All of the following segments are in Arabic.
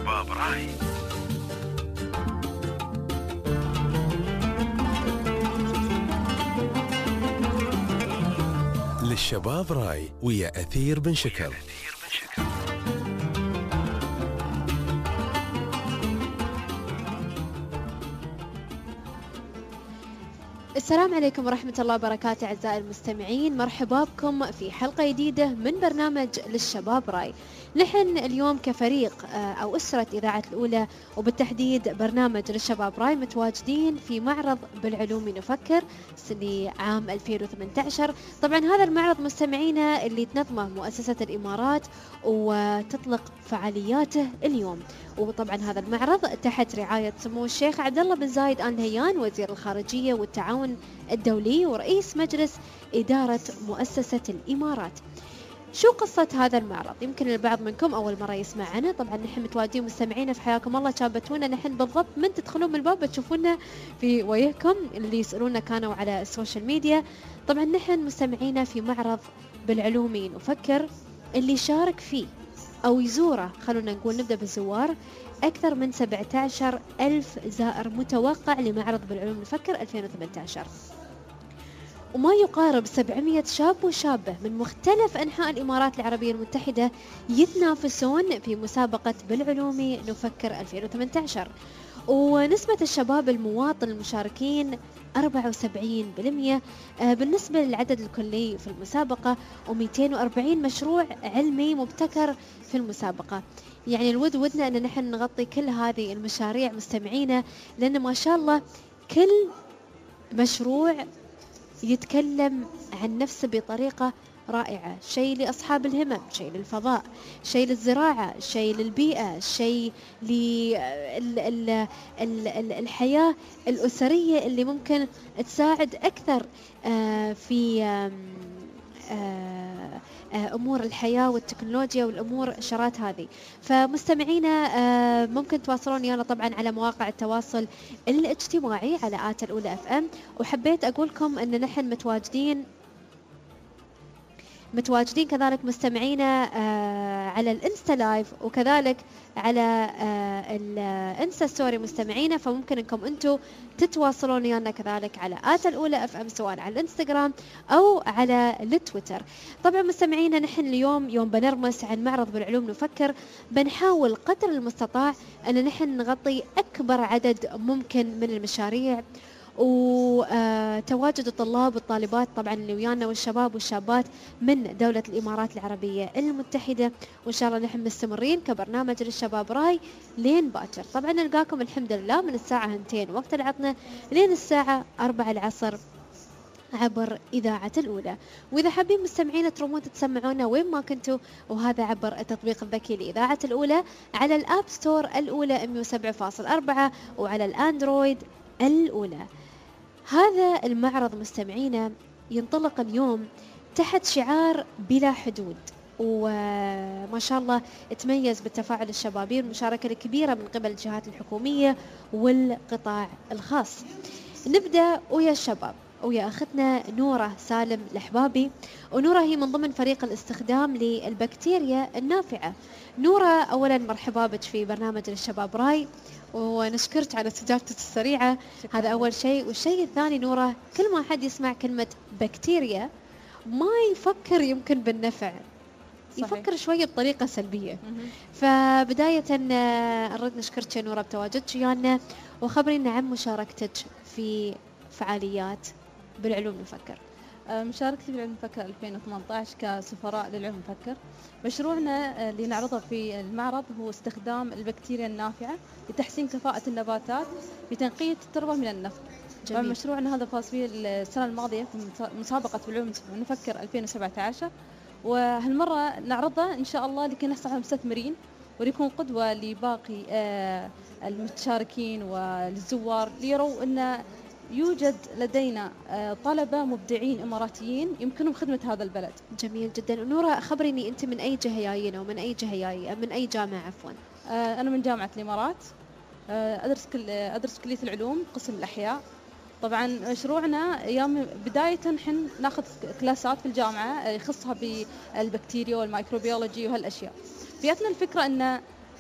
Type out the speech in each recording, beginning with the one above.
للشباب راي. للشباب راي ويا أثير بن شكر. السلام عليكم ورحمة الله وبركاته أعزائي المستمعين، مرحبا بكم في حلقة جديدة من برنامج للشباب راي. نحن اليوم كفريق أو أسرة إذاعة الأولى وبالتحديد برنامج للشباب راي متواجدين في معرض بالعلوم نفكر لعام 2018. طبعا هذا المعرض مستمعينا اللي تنظمه مؤسسة الإمارات وتطلق فعالياته اليوم، وطبعا هذا المعرض تحت رعاية سمو الشيخ عبد الله بن زايد آل نهيان وزير الخارجية والتعاون الدولي ورئيس مجلس إدارة مؤسسة الإمارات. شو قصة هذا المعرض؟ يمكن البعض منكم أول مرة يسمع عنه. طبعا نحن متواجدين مستمعينا في حياكم الله، شابتونا نحن بالضبط من تدخلون من الباب بتشوفونا في وجهكم، اللي يسألونا كانوا على السوشيال ميديا. طبعا نحن مستمعينا في معرض بالعلوم نفكر اللي شارك فيه أو يزوره، خلونا نقول نبدأ بالزوار، أكثر من 17,000 زائر متوقع لمعرض بالعلوم نفكر 2018، وما يقارب 700 شاب وشابة من مختلف أنحاء الإمارات العربية المتحدة يتنافسون في مسابقة بالعلوم نفكر 2018. ونسبة الشباب المواطن المشاركين 74% بالنسبة للعدد الكلي في المسابقة، و240 مشروع علمي مبتكر في المسابقة. يعني ودنا أن نحن نغطي كل هذه المشاريع مستمعينا، لأن ما شاء الله كل مشروع يتكلم عن نفسه بطريقة رائعة، شيء لأصحاب الهمم، شيء للفضاء، شيء للزراعة، شيء للبيئة، شيء للحياة الأسرية اللي ممكن تساعد أكثر في أمور الحياة والتكنولوجيا والأمور الشرات هذه. فمستمعينا ممكن تواصلون يانا طبعا على مواقع التواصل الاجتماعي على آت الأولى FM. وحبيت أقولكم أن نحن متواجدين كذلك مستمعينا على الانستا لايف، وكذلك على الانستا ستوري مستمعينا، فممكن انكم انتم تتواصلون ويانا كذلك على آت الأولى FM سواء على الانستغرام او على التويتر. طبعا مستمعينا نحن اليوم يوم بنرمس عن معرض بالعلوم نفكر، بنحاول قدر المستطاع ان نحن نغطي اكبر عدد ممكن من المشاريع وتواجد الطلاب والطالبات طبعا اللي ويانا والشباب والشابات من دولة الإمارات العربية المتحدة. وإن شاء الله نحن مستمرين كبرنامج للشباب راي لين باكر. طبعا نلقاكم الحمد لله من الساعة 2 وقت العطنة لين الساعة 4 العصر عبر إذاعة الأولى. وإذا حابين مستمعين ترومون تسمعونا وين ما كنتوا، وهذا عبر التطبيق الذكي لإذاعة الأولى على الآب ستور الأولى 107.4 وعلى الأندرويد الأولى. هذا المعرض مستمعينا ينطلق اليوم تحت شعار بلا حدود، وما شاء الله تميز بالتفاعل الشبابي والمشاركة الكبيرة من قبل الجهات الحكومية والقطاع الخاص. نبدأ ويا الشباب ويا أختنا نورة سالم الأحبابي، ونورة هي من ضمن فريق الاستخدام للبكتيريا النافعة. نورة أولا مرحبا بك في برنامج للشباب راي، ونشكرك على استجابتك السريعة. هذا أول شيء. والشيء الثاني نورة، كل ما حد يسمع كلمة بكتيريا ما يفكر يمكن بالنفع، صحيح. يفكر شوية بطريقة سلبية. فبداية نريد نشكرك يا نورة بتواجدك ويانا، وخبرينا عن مشاركتك في فعاليات بالعلوم نفكر. مشاركتي بالعلوم نفكر 2018 كسفراء للعلوم نفكر. مشروعنا اللي نعرضه في المعرض هو استخدام البكتيريا النافعة لتحسين كفاءة النباتات بتنقية التربة من النفط. مشروعنا هذا فاز فيه السنة الماضية في مسابقة بالعلوم نفكر 2017، وهالمرة نعرضه إن شاء الله لكي نحصل على مستثمرين وليكون قدوة لباقي المتشاركين وللزوار، ليروا أن يوجد لدينا طلبة مبدعين إماراتيين يمكنهم خدمة هذا البلد. جميل جدا. نورة خبريني أنت من أي جهة جايين، أو من أي جهة جاية، من أي جامعة عفوا؟ أنا من جامعة الإمارات، أدرس كلية العلوم قسم الأحياء. طبعا مشروعنا يوم بداية نحن ناخذ كلاسات في الجامعة يخصها بالبكتيريا والميكروبيولوجي وهالأشياء. فياتنا الفكرة أن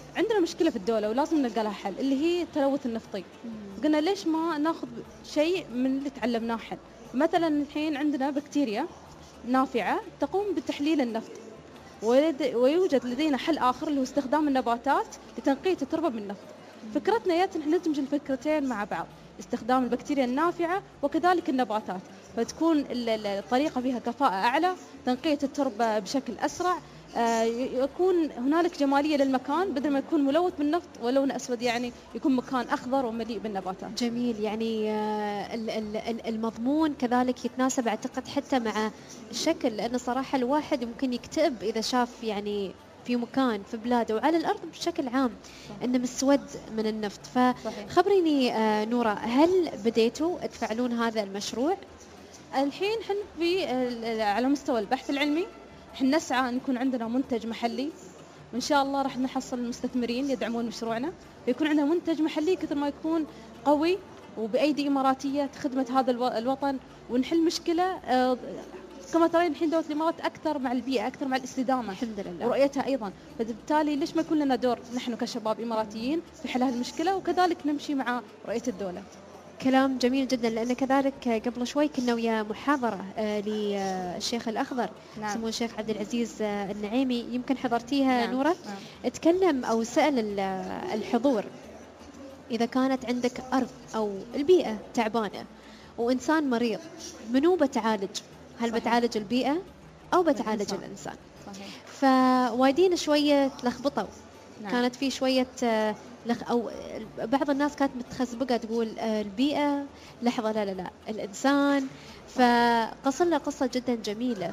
عندنا مشكلة في الدولة ولازم نلقى لها حل، اللي هي التلوث النفطي. قلنا ليش ما ناخذ شيء من اللي تعلمناه حل. مثلا الحين عندنا بكتيريا نافعة تقوم بتحليل النفط، ويوجد لدينا حل آخر اللي هو استخدام النباتات لتنقية التربة من النفط. فكرتنا يا ندمج الفكرتين مع بعض، استخدام البكتيريا النافعة وكذلك النباتات، فتكون الطريقة فيها كفاءة أعلى، تنقية التربة بشكل أسرع، يكون هنالك جمالية للمكان بدل ما يكون ملوث بالنفط ولون أسود، يعني يكون مكان أخضر ومليء بالنباتات. جميل. يعني المضمون كذلك يتناسب أعتقد حتى مع الشكل، لأن صراحة الواحد ممكن يكتئب إذا شاف يعني في مكان في بلاده وعلى الأرض بشكل عام إنه مسود من النفط. فخبريني نورة، هل بديتوا تفعلون هذا المشروع؟ الحين حن في على مستوى البحث العلمي، حن نسعى أن يكون عندنا منتج محلي، وإن شاء الله راح نحصل المستثمرين يدعمون مشروعنا، ويكون عندنا منتج محلي كثر ما يكون قوي وبأيدي إماراتية خدمة هذا الوطن، ونحل مشكلة. كما ترين الحين دولة الإمارات أكثر مع البيئة، أكثر مع الاستدامة الحمد لله ورؤيتها أيضا، فبالتالي ليش ما يكون لنا دور نحن كشباب إماراتيين في حل هذه المشكلة، وكذلك نمشي مع رؤية الدولة. كلام جميل جدا، لأن كذلك قبل شوي كنا ويا محاضرة للشيخ الأخضر سمو الشيخ عبد العزيز النعيمي، يمكن حضرتيها نورة. اتكلم أو سأل الحضور إذا كانت عندك أرض أو البيئة تعبانة وإنسان مريض، منو بتعالج؟ هل بتعالج البيئة أو بتعالج الإنسان؟ فوايدين شوية تلخبطوا. كانت في شوية أو بعض الناس كانت متخزبقة تقول البيئة، لحظة لا الإنسان. فقصلنا قصة جدا جميلة.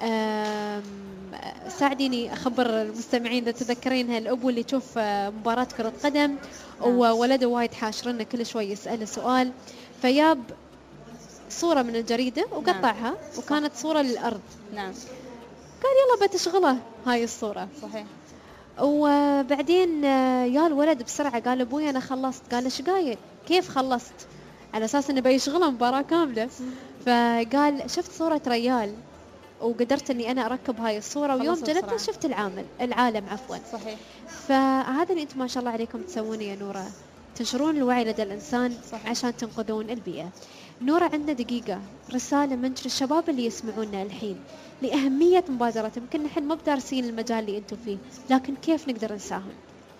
ساعديني أخبر المستمعين إذا تذكرينها، الأبو اللي يشوف مباراة كرة قدم وولده وايد حاشرنا كل شوي يسأله سؤال، فياب صورة من الجريدة وقطعها وكانت صورة للأرض. قال يلا بتشغله هاي الصورة. صحيح. وبعدين يا الولد بسرعة قال أبوي أنا خلصت. قال إيش قايل؟ كيف خلصت؟ على أساس إنه بيشغله مباراة كاملة. فقال شفت صورة ريال وقدرت إني أنا أركب هاي الصورة، ويوم جلست شفت العالم عفوا. صحيح. فهذا اللي أنتم ما شاء الله عليكم تسوونه يا نورة، تنشرون الوعي لدى الإنسان. صحيح. عشان تنقذون البيئة. نورة عندنا دقيقة رسالة منك للشباب اللي يسمعونا الحين لأهمية مبادرة، يمكن نحن ما بدارسين المجال اللي أنتم فيه، لكن كيف نقدر نساهم؟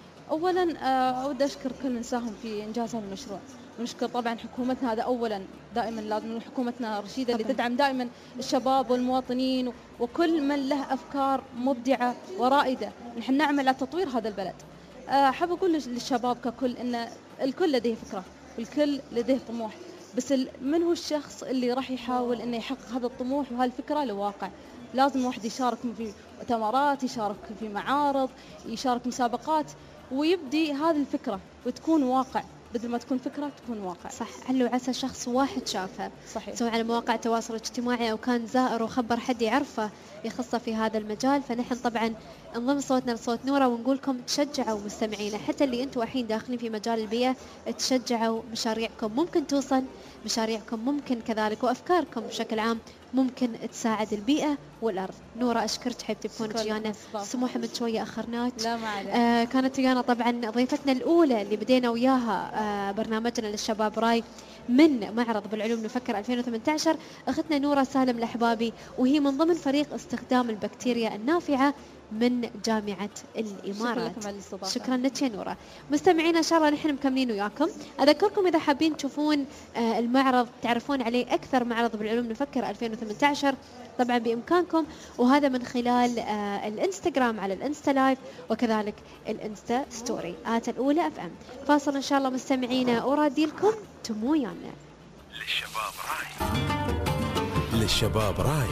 أولا أود أشكر كل من ساهم في إنجاز هذا المشروع، ونشكر طبعا حكومتنا. هذا أولا دائما لازم، حكومتنا الرشيدة اللي تدعم دائما الشباب والمواطنين وكل من له أفكار مبدعة ورائدة. نحن نعمل على تطوير هذا البلد. حاب أقول للشباب ككل إن الكل لديه فكرة والكل لديه طموح، بس من هو الشخص اللي راح يحاول إنه يحقق هذا الطموح وهالفكرة لواقع؟ لازم واحد يشارك في مؤتمرات، يشارك في معارض، يشارك مسابقات، ويبدي هذه الفكرة وتكون واقع بدل ما تكون فكرة تكون واقع. صح. علو عسى شخص واحد شافها. صحيح. سواء على مواقع التواصل الاجتماعي أو كان زائر وخبر حد يعرفه يخصه في هذا المجال. فنحن طبعا نضم صوتنا لصوت نورة ونقولكم تشجعوا مستمعينا، حتى اللي أنتوا الحين داخلين في مجال البيئة، تشجعوا مشاريعكم ممكن توصل، مشاريعكم ممكن كذلك، وأفكاركم بشكل عام ممكن تساعد البيئة والأرض. نورة أشكرك حبيبتي تكونك ويانا. سموحة من شوية أخرناك. لا ما عليك. كانت ويانا طبعا ضيفتنا الأولى اللي بدينا وياها برنامجنا للشباب راي من معرض بالعلوم نفكر 2018، أختنا نورة سالم الأحبابي، وهي من ضمن فريق استخدام البكتيريا النافعة من جامعة الإمارات. شكرا لك يا نورة. مستمعينا إن شاء الله نحن مكملين وياكم. أذكركم إذا حابين تشوفون المعرض تعرفون عليه أكثر، معرض بالعلوم نفكر 2018 طبعا بإمكانكم، وهذا من خلال الانستغرام على الانستا لايف وكذلك الانستا ستوري الأولى FM. فاصل إن شاء الله مستمعينا ورادي لكم تمو يانا. للشباب راي.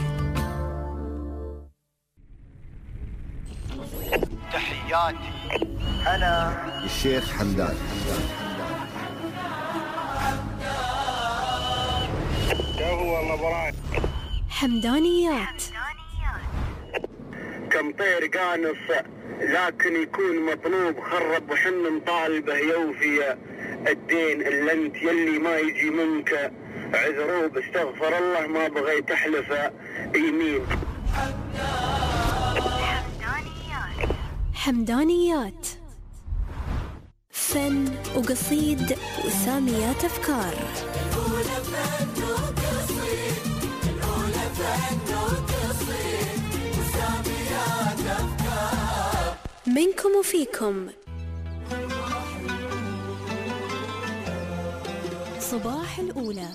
تحياتي أنا الشيخ حمدان. هو الله حمدانيات. كم طير قانص لكن يكون مطلوب، خرب وحن مطالبه يوفي الدين. اللي انت يلي ما يجي منك عذروب، استغفر الله ما بغي تحلف يمين. حمدانيات. فن وقصيد وساميات أفكار. منكم وفيكم. صباح الأولى.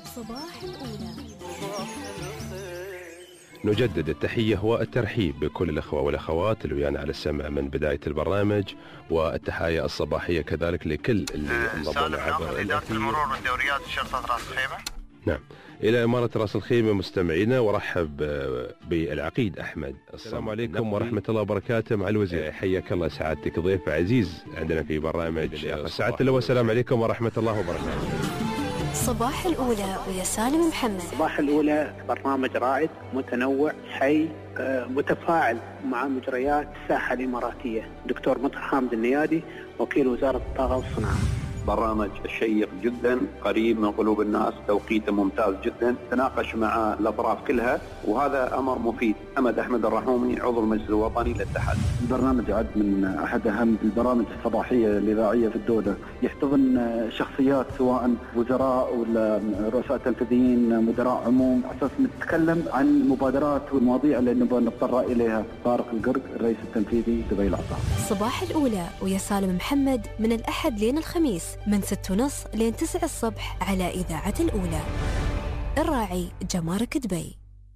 نجدد التحية والترحيب بكل الأخوة والأخوات اللي ويانا على السمع من بداية البرنامج، والتحايا الصباحية كذلك لكل اللي انضموا عبر إدارة المرور والدوريات شرطة رأس الخيمة. نعم، إلى إمارة رأس الخيمة مستمعينا، ورحب بالعقيد أحمد. السلام عليكم ورحمة الله وبركاته مع الوزير. حياك الله سعادتك، ضيف عزيز عندنا في برنامج سعادة الله. والسلام عليكم ورحمة الله وبركاته. صباح الأولى ويا سالم محمد. صباح الأولى برنامج رائد متنوع حي متفاعل مع مجريات الساحة الإماراتية. دكتور مطر حامد النيادي، وكيل وزارة الطاقة والصناعة. برنامج شيق جدا، قريب من قلوب الناس، توقيته ممتاز جدا، تناقش مع الأطراف كلها، وهذا أمر مفيد. أحمد الرحومي، عضو المجلس الوطني للاتحاد. البرنامج يعد من أحد أهم البرامج الصباحية الإذاعية في الدولة، يحتضن شخصيات سواء وزراء ولا رؤساء تنفيذيين، مدراء عموم، أساس نتكلم عن المبادرات والمواضيع اللي نبغى نتطرق إليها. طارق القرق، الرئيس التنفيذي دبي العطاء. صباح الأولى ويا سالم محمد من الأحد لين الخميس من 6:30 لين 9 الصبح على إذاعة الأولى. الراعي جمارك دبي.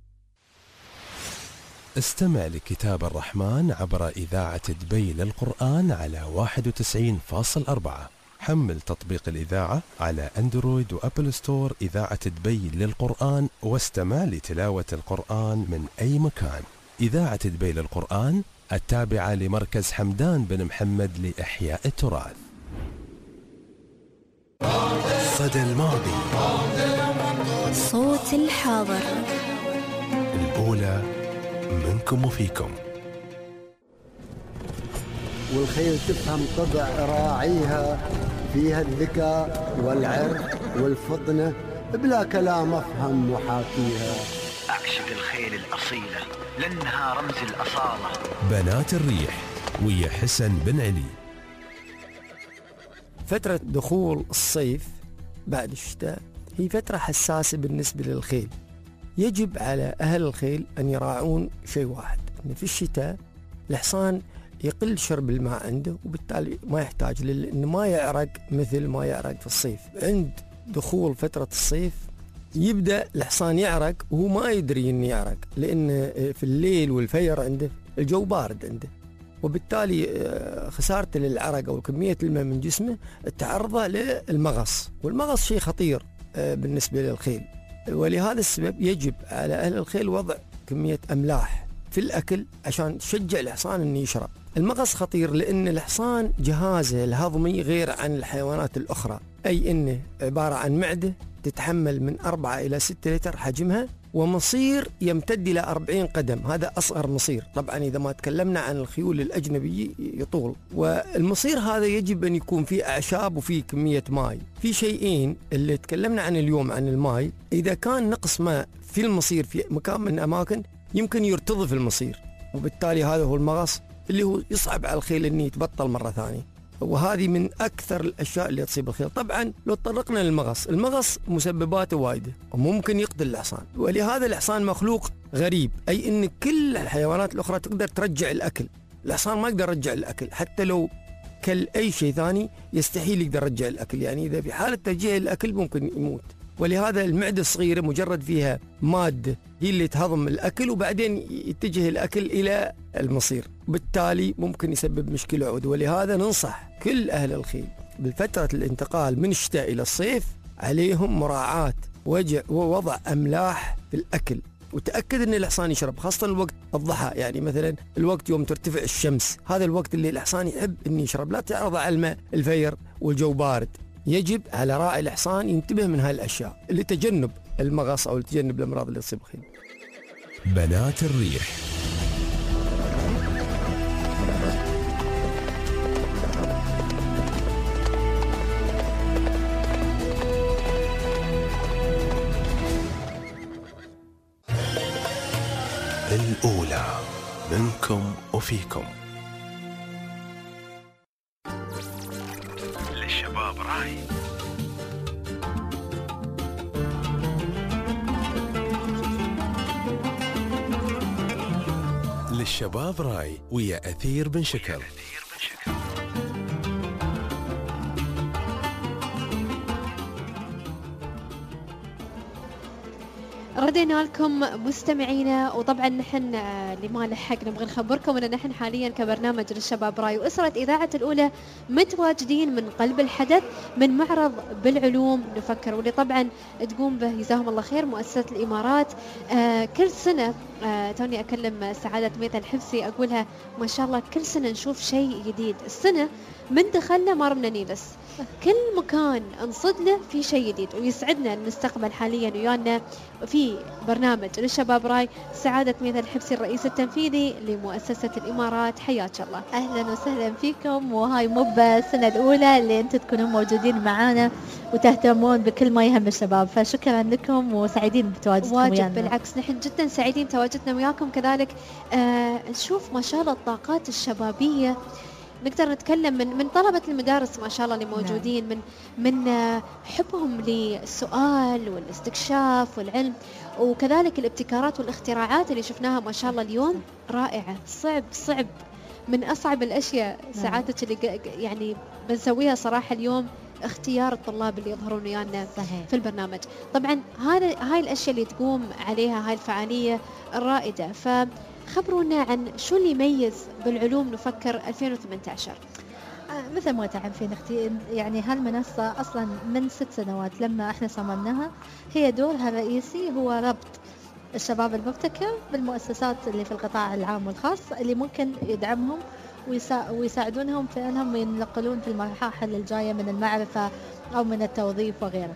استمع لكتاب الرحمن عبر إذاعة دبي للقرآن على 91.4. حمل تطبيق الإذاعة على أندرويد وأبل ستور. إذاعة دبي للقرآن، واستمع لتلاوة القرآن من أي مكان. إذاعة دبي للقرآن التابعة لمركز حمدان بن محمد لإحياء التراث. صدى الماضي، صوت الحاضر. الأولى منكم وفيكم. والخيل تفهم طبع راعيها، فيها الذكاء والعرق والفطنة، بلا كلام أفهم محاكيها. أعشق الخيل الأصيلة لأنها رمز الأصالة. بنات الريح ويا حسن بن علي. فترة دخول الصيف بعد الشتاء هي فترة حساسة بالنسبة للخيل. يجب على أهل الخيل أن يراعون شيء واحد، أن في الشتاء الحصان يقل شرب الماء عنده، وبالتالي ما يحتاج لأنه ما يعرق مثل ما يعرق في الصيف. عند دخول فترة الصيف يبدأ الحصان يعرق وهو ما يدري أنه يعرق، لأن في الليل والفجر عنده الجو بارد عنده، وبالتالي خسارته للعرق أو كمية الماء من جسمه تعرضه للمغص، والمغص شيء خطير بالنسبة للخيل. ولهذا السبب يجب على أهل الخيل وضع كمية أملاح في الأكل عشان تشجع الحصان أنه يشرب. المغص خطير لأن الحصان جهازه الهضمي غير عن الحيوانات الأخرى، أي أنه عبارة عن معدة تتحمل من 4 إلى 6 لتر حجمها، ومصير يمتد إلى 40 قدم، هذا أصغر مصير. طبعا إذا ما تكلمنا عن الخيول الأجنبية يطول، والمصير هذا يجب أن يكون فيه أعشاب وفيه كمية ماء. في شيئين اللي تكلمنا عن اليوم عن الماء، إذا كان نقص ماء في المصير في مكان من الأماكن يمكن يرتضف المصير، وبالتالي هذا هو المغص اللي هو يصعب على الخيل أن يتبطل مرة ثانية، وهذه من أكثر الأشياء اللي تصيب الخيل. طبعا لو تطرقنا للمغص، المغص مسبباته وايدة وممكن يقتل الحصان، ولهذا الحصان مخلوق غريب، أي أن كل الحيوانات الأخرى تقدر ترجع الأكل، الحصان ما يقدر يرجع الأكل، حتى لو كل أي شيء ثاني يستحيل يقدر يرجع الأكل، يعني إذا في حالة ترجيع الأكل ممكن يموت. ولهذا المعدة الصغيرة مجرد فيها مادة هي اللي تهضم الأكل، وبعدين يتجه الأكل إلى المصير، بالتالي ممكن يسبب مشكلة عود. ولهذا ننصح كل أهل الخيل بفترة الانتقال من الشتاء إلى الصيف عليهم مراعاة ووضع أملاح في الأكل، وتأكد أن الحصان يشرب، خاصة الوقت الضحى، يعني مثلا الوقت يوم ترتفع الشمس، هذا الوقت اللي الحصان يحب أن يشرب، لا تعرض على الماء الفير والجو بارد. يجب على راعي الحصان ينتبه من هاي الأشياء لتجنب المغص أو لتجنب الأمراض اللي تصيب الخيل. بنات الريح. الأولى منكم وفيكم. للشباب راي. للشباب راي ويا أثير بن شكر. ردينا لكم مستمعينا، وطبعا نحن لما لحق نبغى نخبركم ان نحن حاليا كبرنامج للشباب راي واسره اذاعه الاولى متواجدين من قلب الحدث من معرض بالعلوم نفكر، واللي طبعا تقوم به جزاهم الله خير مؤسسه الامارات. كل سنه توني اكلم سعاده ميثا الحفسي اقولها ما شاء الله كل سنه نشوف شيء جديد. السنه من دخلنا ما رمنا نيلس، كل مكان نصد له في شيء جديد، ويسعدنا ان نستقبل حاليا ويانا في برنامج للشباب راي سعادة ميثا الحفسي الرئيس التنفيذي لمؤسسة الإمارات. حياك الله. أهلا وسهلا فيكم، وهاي مو بالسنة الأولى اللي أنتم تكونون موجودين معنا وتهتمون بكل ما يهم الشباب، فشكرا لكم وسعيدين بتواجدكم واجب ويانا. بالعكس نحن جدا سعيدين تواجدنا وياكم كذلك. نشوف ما شاء الله الطاقات الشبابية، نقدر نتكلم من طلبة المدارس ما شاء الله اللي موجودين، من حبهم للسؤال والاستكشاف والعلم، وكذلك الابتكارات والاختراعات اللي شفناها ما شاء الله اليوم رائعة. صعب من أصعب الأشياء سعادتك اللي يعني بنسويها صراحة اليوم اختيار الطلاب اللي يظهرون ويانا في البرنامج. طبعا هاي الأشياء اللي تقوم عليها هاي الفعالية الرائدة، خبرونا عن شو اللي يميز بالعلوم نفكر 2018. مثل ما تعرفين اختي، يعني هالمنصة أصلا من 6 سنوات لما احنا صممناها، هي دورها الرئيسي هو ربط الشباب المبتكر بالمؤسسات اللي في القطاع العام والخاص اللي ممكن يدعمهم ويساعدونهم في أنهم ينقلون في المراحل الجاية من المعرفة أو من التوظيف وغيره.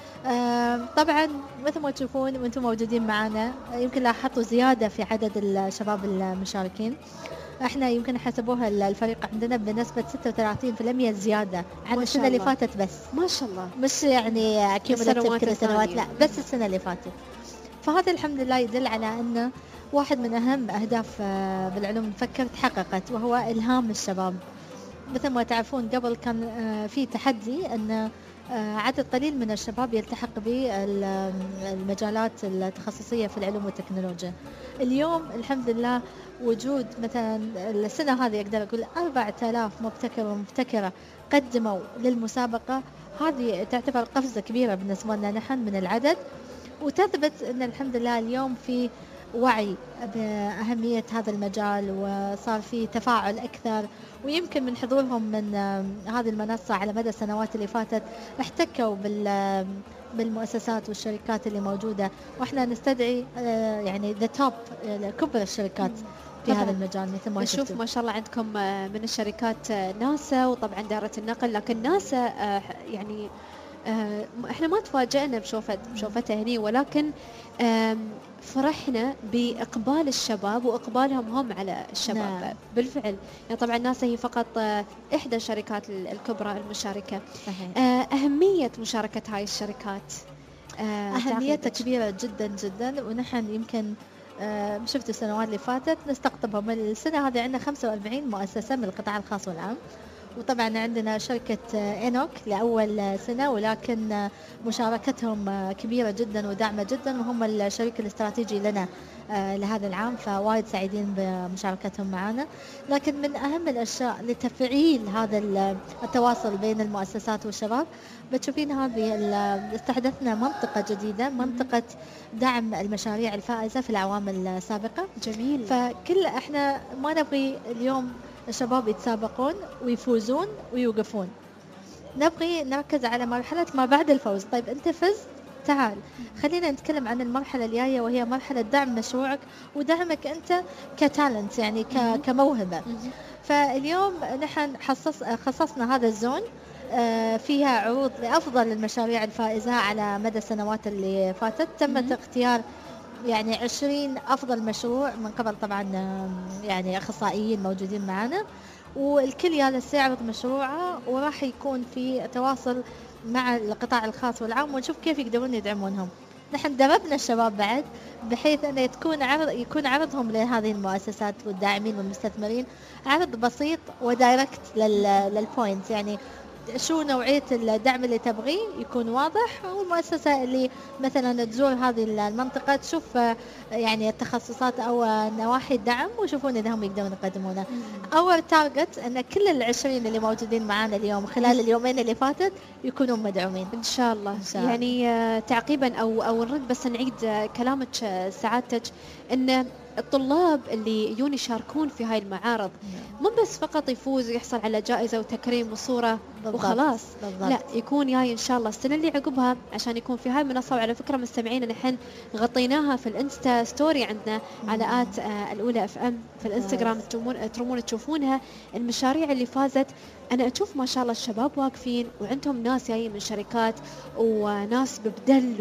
طبعا مثل ما تشوفون وانتم موجودين معنا، يمكن لاحظتوا زيادة في عدد الشباب المشاركين. احنا يمكن حسبوها الفريق عندنا بنسبة 36% زيادة عن السنة اللي فاتت، بس ما شاء الله، مش يعني كيميلاتيف كل السنوات، لا بس السنة اللي فاتت. فهذا الحمد لله يدل على أن واحد من أهم أهداف بالعلوم نفكر تحققت، وهو إلهام الشباب. مثل ما تعرفون قبل كان في تحدي أن عدد قليل من الشباب يلتحق بالمجالات التخصصية في العلوم والتكنولوجيا. اليوم الحمد لله وجود مثلا السنة هذه أقدر أقول 4000 مبتكر ومبتكرة قدموا للمسابقة، هذه تعتبر قفزة كبيرة بالنسبة لنا نحن من العدد، وتثبت أن الحمد لله اليوم في وعي بأهمية هذا المجال، وصار في تفاعل أكثر. ويمكن من حضورهم من هذه المنصة على مدى السنوات اللي فاتت احتكوا بالمؤسسات والشركات اللي موجودة، وإحنا نستدعي يعني the top كبر الشركات في هذا المجال. مثل ما نشوف ما شاء الله عندكم من الشركات ناسا وطبعا دائرة النقل، لكن ناسا يعني احنا ما تفاجئنا بشوفتها هني، ولكن فرحنا بإقبال الشباب وإقبالهم هم على الشباب. بالفعل يعني طبعا ناسا هي فقط إحدى الشركات الكبرى المشاركة. أهمية مشاركة هاي الشركات أهميتها كبيرة جدا جدا، ونحن يمكن شفت السنوات اللي فاتت نستقطبهم. السنة هذه عندنا 45 مؤسسة من القطاع الخاص والعام، وطبعا عندنا شركة إنوك لأول سنة، ولكن مشاركتهم كبيرة جدا وداعمة جدا، وهم الشريك الاستراتيجي لنا لهذا العام، فوايد سعيدين بمشاركتهم معنا. لكن من أهم الأشياء لتفعيل هذا التواصل بين المؤسسات والشباب، بتشوفين هذه استحدثنا منطقة جديدة، منطقة دعم المشاريع الفائزة في الأعوام السابقة. جميل. فكل احنا ما نبغي اليوم الشباب يتسابقون ويفوزون ويوقفون، نبغي نركز على مرحلة ما بعد الفوز. طيب أنت فز، تعال خلينا نتكلم عن المرحلة الجاية، وهي مرحلة دعم مشروعك ودعمك أنت كتالنت، يعني كموهبة. فاليوم نحن خصصنا هذا الزون فيها عروض لأفضل المشاريع الفائزة على مدى السنوات اللي فاتت. تم اختيار يعني 20 أفضل مشروع من قبل طبعا يعني أخصائيين موجودين معنا، والكل جالس يعرض مشروعه، وراح يكون في تواصل مع القطاع الخاص والعام، ونشوف كيف يقدرون يدعمونهم. نحن دربنا الشباب بعد بحيث أن يكون عرضهم لهذه المؤسسات والداعمين والمستثمرين عرض بسيط ودايركت للبوينت، يعني شو نوعية الدعم اللي تبغيه يكون واضح، والمؤسسة اللي مثلا تزور هذه المنطقة تشوف يعني التخصصات أو نواحي الدعم ويشوفون إذا هم يقدرون يقدمونه. أول تارجت أن كل 20 اللي موجودين معنا اليوم خلال اليومين اللي فاتت يكونون مدعومين إن شاء الله. يعني تعقيبا أو نرد بس نعيد كلامك سعادتك، أن الطلاب اللي يجون يشاركون في هاي المعارض مو بس فقط يفوز ويحصل على جائزة وتكريم وصورة وخلاص، لا يكون جاي إن شاء الله السنة اللي عقبها عشان يكون في هاي المنصة. وعلى فكرة مستمعين نحن غطيناها في الانستا ستوري عندنا على الأولى FM في الانستغرام، ترمون تشوفونها المشاريع اللي فازت. أنا أشوف ما شاء الله الشباب واقفين وعندهم ناس جايين من شركات وناس ببدل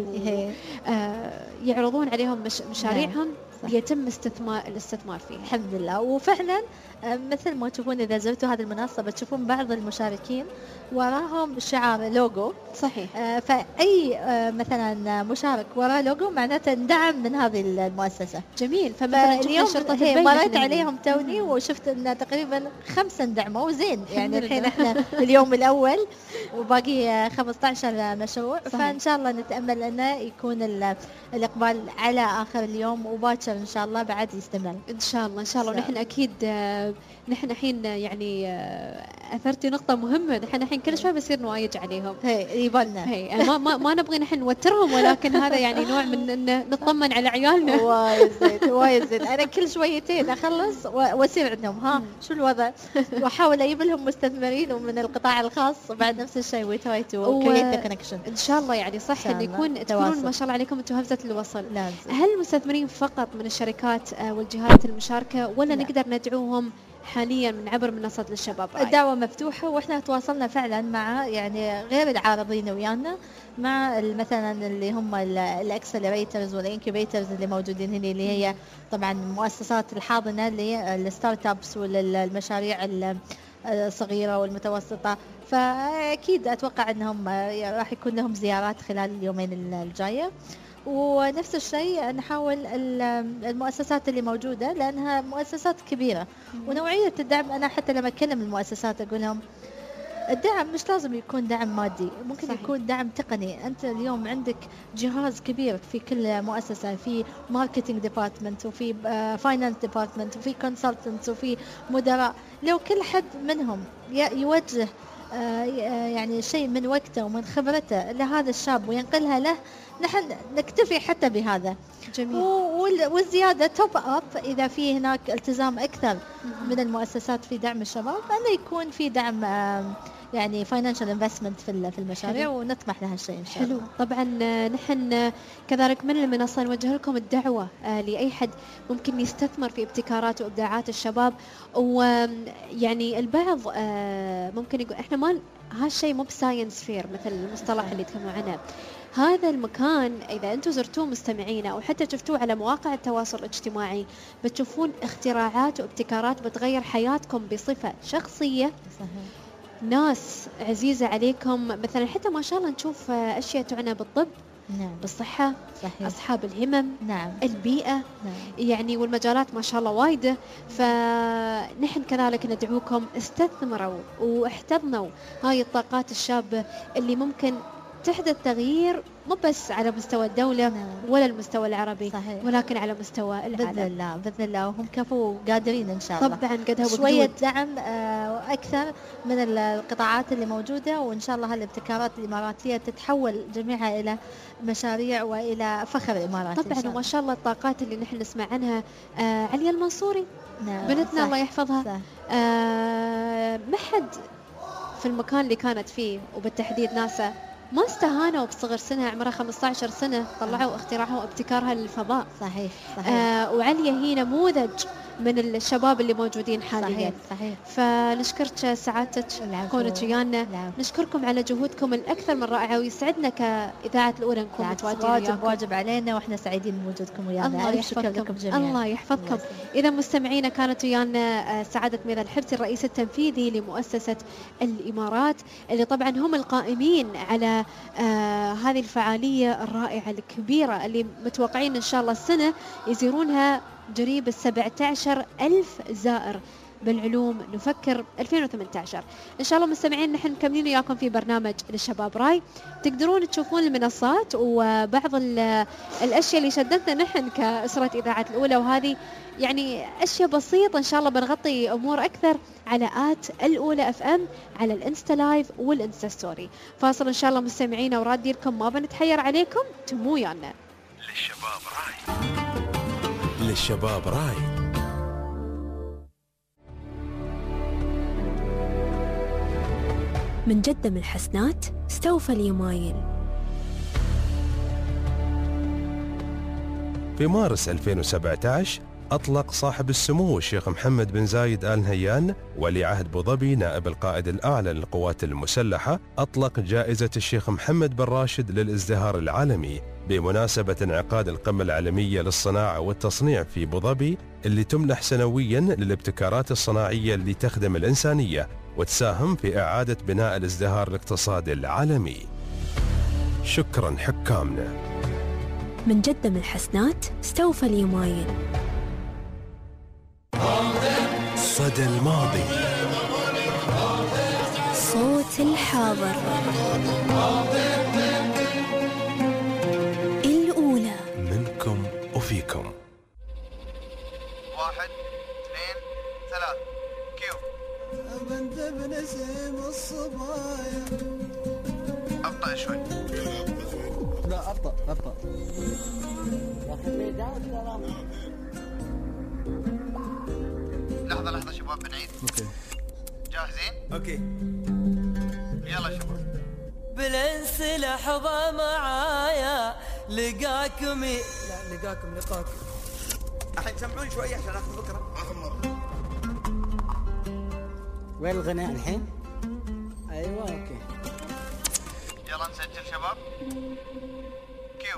يعرضون عليهم مشاريعهم يتم الاستثمار فيه. الحمد لله. وفعلا مثل ما تشوفون إذا زرتوا هذه المنصة بتشوفون بعض المشاركين وراهم شعار لوجو. صحيح. فأي مثلا مشارك وراه لوجو معناته ندعم من هذه المؤسسة. جميل. فاليوم مريت عليهم توني وشفت أن تقريبا 5 دعموا زين. يعني الحين احنا في اليوم الأول وباقي 15 مشروع. فإن شاء الله نتأمل أنه يكون الإقبال على آخر اليوم وباكر إن شاء الله بعد يستمر. إن شاء الله إن شاء الله. ونحن أكيد نحن الحين يعني أثرتي نقطة مهمة. نحن الحين كل شوي بصير نوايج عليهم. يبالنا. ما نبغي نحن نوترهم، ولكن هذا يعني نوع من إن نطمن على عيالنا. وايد زين. أنا كل شويتين أخلص وأسير عندهم ها شو الوضع، وأحاول أجيب لهم مستثمرين ومن القطاع الخاص بعد نفس الشيء ويتوايت وكريت كونكشن. إن شاء الله يعني صح إن تكونون ما شاء الله عليكم أنتم همزة الوصل. هل المستثمرين فقط من الشركات والجهات المشاركة ولا نقدر ندعوهم حاليا من عبر منصة للشباب؟ الدعوة مفتوحة، واحنا تواصلنا فعلا مع يعني غير العارضين ويانا، مع مثلا اللي هم الاكسلريترز والانكيبيترز اللي موجودين هنا، اللي هي طبعا المؤسسات الحاضنة للستارت ابس وللمشاريع الصغيرة والمتوسطة. فأكيد أتوقع أنهم راح يكون لهم زيارات خلال اليومين الجاية. ونفس الشيء نحاول المؤسسات اللي موجودة لأنها مؤسسات كبيرة ونوعية الدعم. أنا حتى لما أتكلم المؤسسات أقول لهم الدعم مش لازم يكون دعم مادي، ممكن صحيح. يكون دعم تقني. أنت اليوم عندك جهاز كبير في كل مؤسسة، في ماركتينج ديبارتمنت وفي فاينانس ديبارتمنت وفي كونسلتنتس وفي مدراء. لو كل حد منهم يوجه يعني شيء من وقته ومن خبرته لهذا الشاب وينقلها له، نحن نكتفي حتى بهذا. جميل. والزيادة توب أب إذا في هناك التزام أكثر من المؤسسات في دعم الشباب، أنه يكون في دعم يعني financial investment في المشاريع. حلو. ونطمح لها الشيء إن شاء الله. طبعا نحن كذلك من المنصة نوجه لكم الدعوة لأي حد ممكن يستثمر في ابتكارات وإبداعات الشباب. ويعني البعض ممكن يقول إحنا ما هالشيء مو بساينس فير مثل المصطلح اللي تكلموا عنه. هذا المكان إذا أنتم زرتوه مستمعين أو حتى شفتوه على مواقع التواصل الاجتماعي بتشوفون اختراعات وابتكارات بتغير حياتكم بصفة شخصية. صحيح. ناس عزيزة عليكم، مثلا حتى ما شاء الله نشوف أشياء تعنى بالطب. نعم. بالصحة. صحيح. أصحاب الهمم. نعم. البيئة. نعم. يعني والمجالات ما شاء الله وايدة. فنحن كذلك ندعوكم استثمروا واحتضنوا هاي الطاقات الشابة اللي ممكن تحدث تغيير مو بس على مستوى الدولة. نعم. ولا المستوى العربي. صحيح. ولكن على مستوى العالم. بإذن الله وهم كفوا قادرين إن شاء الله. طبعا قدها شوية دعم أكثر من القطاعات اللي موجودة، وإن شاء الله هالابتكارات الإماراتية تتحول جميعها إلى مشاريع وإلى فخر إماراتي. طبعا وما شاء الله الطاقات اللي نحن نسمع عنها. عليا المنصوري. نعم. بنتنا الله يحفظها. ما حد في المكان اللي كانت فيه وبالتحديد ناسا ما استهانوا بصغر سنها عمرها 15 سنة طلعوا اختراعها وابتكارها للفضاء. صحيح. وعليا هي نموذج من الشباب اللي موجودين حاليا. صحيح. فنشكرك سعادتك كونك ويانا. نشكركم على جهودكم الأكثر من رائعة، ويسعدنا كإذاعة الأولى نكون متواجدين. واجب علينا وإحنا سعيدين بوجودكم ويانا. الله يحفظكم جميعا. الله يحفظكم. إذا مستمعينا كانت ويانا سعادة ميرا الحرسي الرئيس التنفيذي لمؤسسة الإمارات، اللي طبعا هم القائمين على هذه الفعالية الرائعة الكبيرة اللي متوقعين إن شاء الله السنة يزورونها قريب 17,000 زائر بالعلوم نفكر 2018. إن شاء الله مستمعين نحن مكملين وياكم في برنامج للشباب راي. تقدرون تشوفون المنصات وبعض الأشياء اللي شدتنا نحن كأسرة إذاعة الأولى، وهذه يعني أشياء بسيطة. إن شاء الله بنغطي أمور أكثر على الأولى FM على الإنستا لايف والإنستا ستوري. فاصل إن شاء الله مستمعين وراد ديركم، ما بنتحير عليكم، تمو يانا. للشباب راي. للشباب راي. من جدة من الحسنات استوفى اليمايل. في مارس 2017 أطلق صاحب السمو الشيخ محمد بن زايد آل نهيان ولي عهد أبو ظبي نائب القائد الأعلى للقوات المسلحة، أطلق جائزة الشيخ محمد بن راشد للازدهار العالمي بمناسبة انعقاد القمة العالمية للصناعة والتصنيع في أبو ظبي، اللي تمنح سنويا للابتكارات الصناعية اللي تخدم الإنسانية وتساهم في إعادة بناء الازدهار الاقتصادي العالمي. شكرا حكامنا. من جدة من الحسنات استوفى اليمايل. صدى الماضي، صوت الحاضر، الأولى منكم وفيكم. 1 2 3 كيو. بنت بنسيم الصبايا. أبطأ شوي. لا أبطأ. لحظة شباب بنعيد. اوكي. جاهزين؟ اوكي. يلا شباب. بالانس لحظة معايا لقاكم لقاك. الحين سمعون شوي عشان اخذ فكرة. اخر مرة. وين الغناء الحين؟ ايوه اوكي. يلا نسجل شباب. كيو.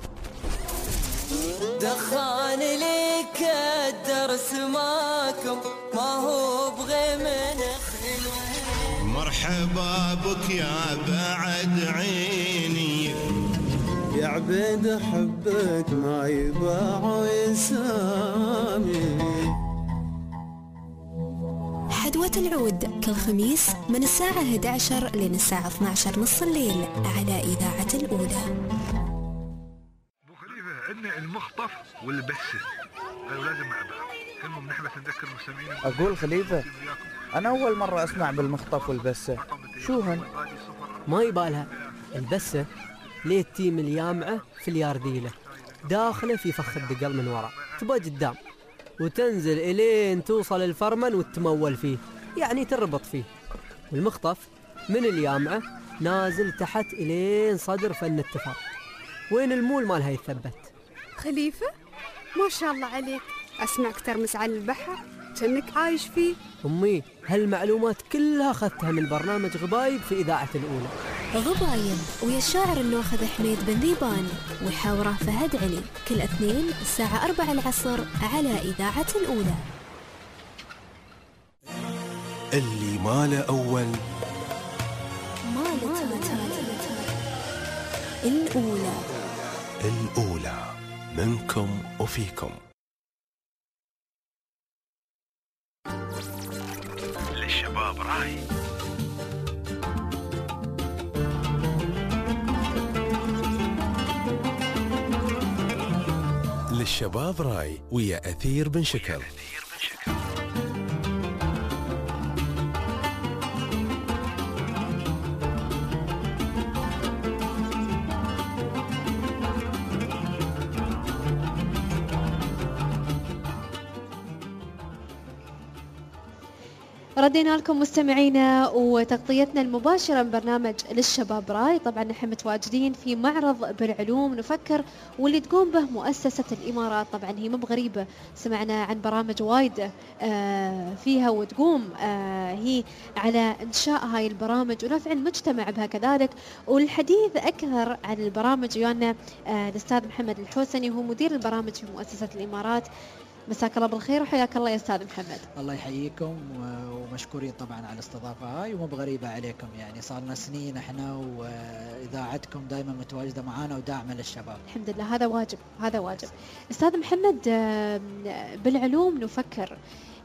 دخاني لك الدرس ماكم ما هو بغي من خلوه. مرحبا بك يا بعد عيني، يا عبيد حبك ما يباع يسامي. حدوة العود كل خميس من الساعة 11 لين الساعة 12 نص الليل على إذاعة الأولى. عندنا المخطف والبسة لازم مع بعض. المهم نحن نذكر المستمعين. أقول خليفة أنا أول مرة أسمع بالمخطف والبسة، شو هن؟ ما يبالها. البسة ليه التيم اليامعة في اليارديلة، داخله في فخ الدقل من وراء، تبقى قدام وتنزل إلين توصل الفرمن وتمول فيه، يعني تربط فيه. والمخطف من اليامعة نازل تحت إلين صدر فن التفاق، وين المول مالها يثبت. خليفة ما شاء الله عليك، أسمعك ترمس على البحر كأنك عايش فيه. أمي هالمعلومات كلها أخذتها من برنامج غبايب في إذاعة الأولى. غبايب ويا الشاعر الناخذ حميد بن ذيبان وحاوره فهد علي، كل اثنين الساعة 4 العصر على إذاعة الأولى. اللي ماله أول ماله الأولى. الأولى منكم وفيكم. للشباب راي. للشباب راي ويا أثير بن شكر. ردينا لكم مستمعينا وتغطيتنا المباشرة من برنامج للشباب راي. طبعا نحن متواجدين في معرض بالعلوم نفكر واللي تقوم به مؤسسة الإمارات. طبعا هي مو بغريبة، سمعنا عن برامج وايدة فيها وتقوم هي على إنشاء هاي البرامج ونفع المجتمع بها كذلك. والحديث أكثر عن البرامج ويانا الأستاذ محمد الحوسني، وهو مدير البرامج في مؤسسة الإمارات. مساك الله بالخير وحياك الله يا أستاذ محمد. الله يحييكم ومشكورين طبعا على الاستضافة هاي، ومو بغريبة عليكم، يعني صار لنا سنين احنا وإذاعتكم دائما متواجدة معانا وداعمة للشباب. الحمد لله، هذا واجب هذا واجب. أستاذ محمد بالعلوم نفكر،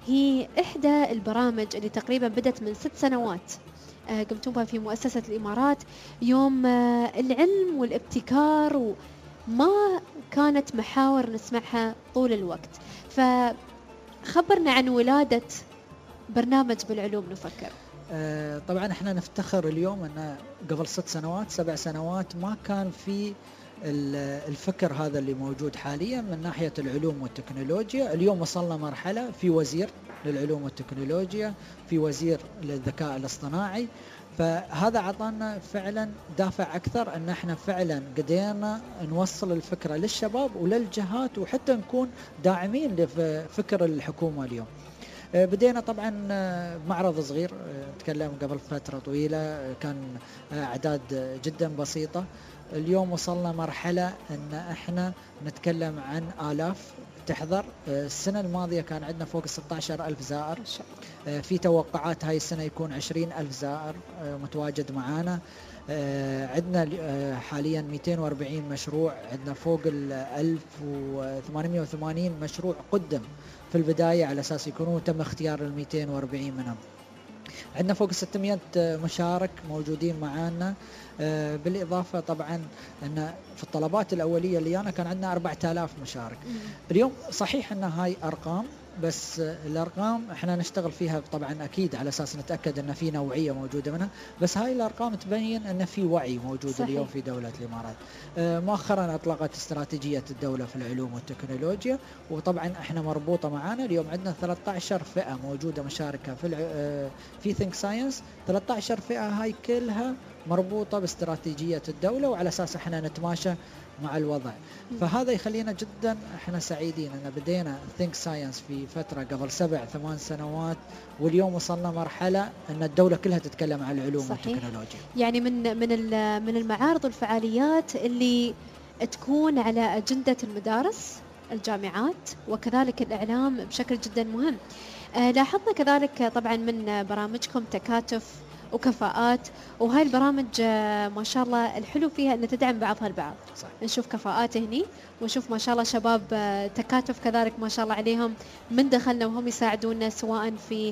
هي إحدى البرامج اللي تقريبا بدت من 6 سنوات قمتم بها في مؤسسة الإمارات، يوم العلم والابتكار وما كانت محاور نسمعها طول الوقت. فخبرنا عن ولادة برنامج بالعلوم نفكر. طبعا احنا نفتخر اليوم أن قبل 6 سنوات 7 سنوات ما كان في الفكر هذا اللي موجود حاليا من ناحية العلوم والتكنولوجيا. اليوم وصلنا مرحلة في وزير للعلوم والتكنولوجيا، في وزير للذكاء الاصطناعي، فهذا عطانا فعلا دافع أكثر أن احنا فعلا قدرنا نوصل الفكرة للشباب وللجهات، وحتى نكون داعمين لفكر الحكومة اليوم. بدينا طبعا معرض صغير، نتكلم قبل فترة طويلة كان أعداد جدا بسيطة. اليوم وصلنا مرحلة أن احنا نتكلم عن آلاف تحضر. السنة الماضية كان عندنا فوق 16,000 زائر، في توقعات هاي السنة يكون 20,000 زائر متواجد معانا. عندنا حاليا 240 مشروع، عندنا فوق 1880 مشروع قدم في البداية على أساس يكونوا تم اختيار 240 منهم. عندنا فوق 600 مشارك موجودين معانا. بالإضافة طبعا أن في الطلبات الأولية اللي أنا كان عندنا 4000 مشارك. اليوم صحيح أن هاي أرقام، بس الأرقام احنا نشتغل فيها طبعا أكيد على أساس نتأكد أن في نوعية موجودة منها، بس هاي الأرقام تبين أن في وعي موجود صحيح. اليوم في دولة الإمارات مؤخرا أطلقت استراتيجية الدولة في العلوم والتكنولوجيا، وطبعا احنا مربوطة معانا. اليوم عندنا 13 فئة موجودة مشاركة في Think Science. 13 فئة هاي كلها مربوطة باستراتيجية الدولة، وعلى أساس احنا نتماشى مع الوضع. فهذا يخلينا جدا احنا سعيدين ان بدينا Think Science في فترة قبل 7-8 سنوات، واليوم وصلنا مرحلة ان الدولة كلها تتكلم عن العلوم والتكنولوجيا. يعني من المعارض والفعاليات اللي تكون على أجندة المدارس، الجامعات، وكذلك الإعلام بشكل جدا مهم. لاحظنا كذلك طبعا من برامجكم تكاتف وكفاءات، وهاي البرامج ما شاء الله الحلو فيها أن تدعم بعضها البعض. صح. نشوف كفاءات هني، ونشوف ما شاء الله شباب تكاتف كذلك ما شاء الله عليهم من دخلنا وهم يساعدونا سواء في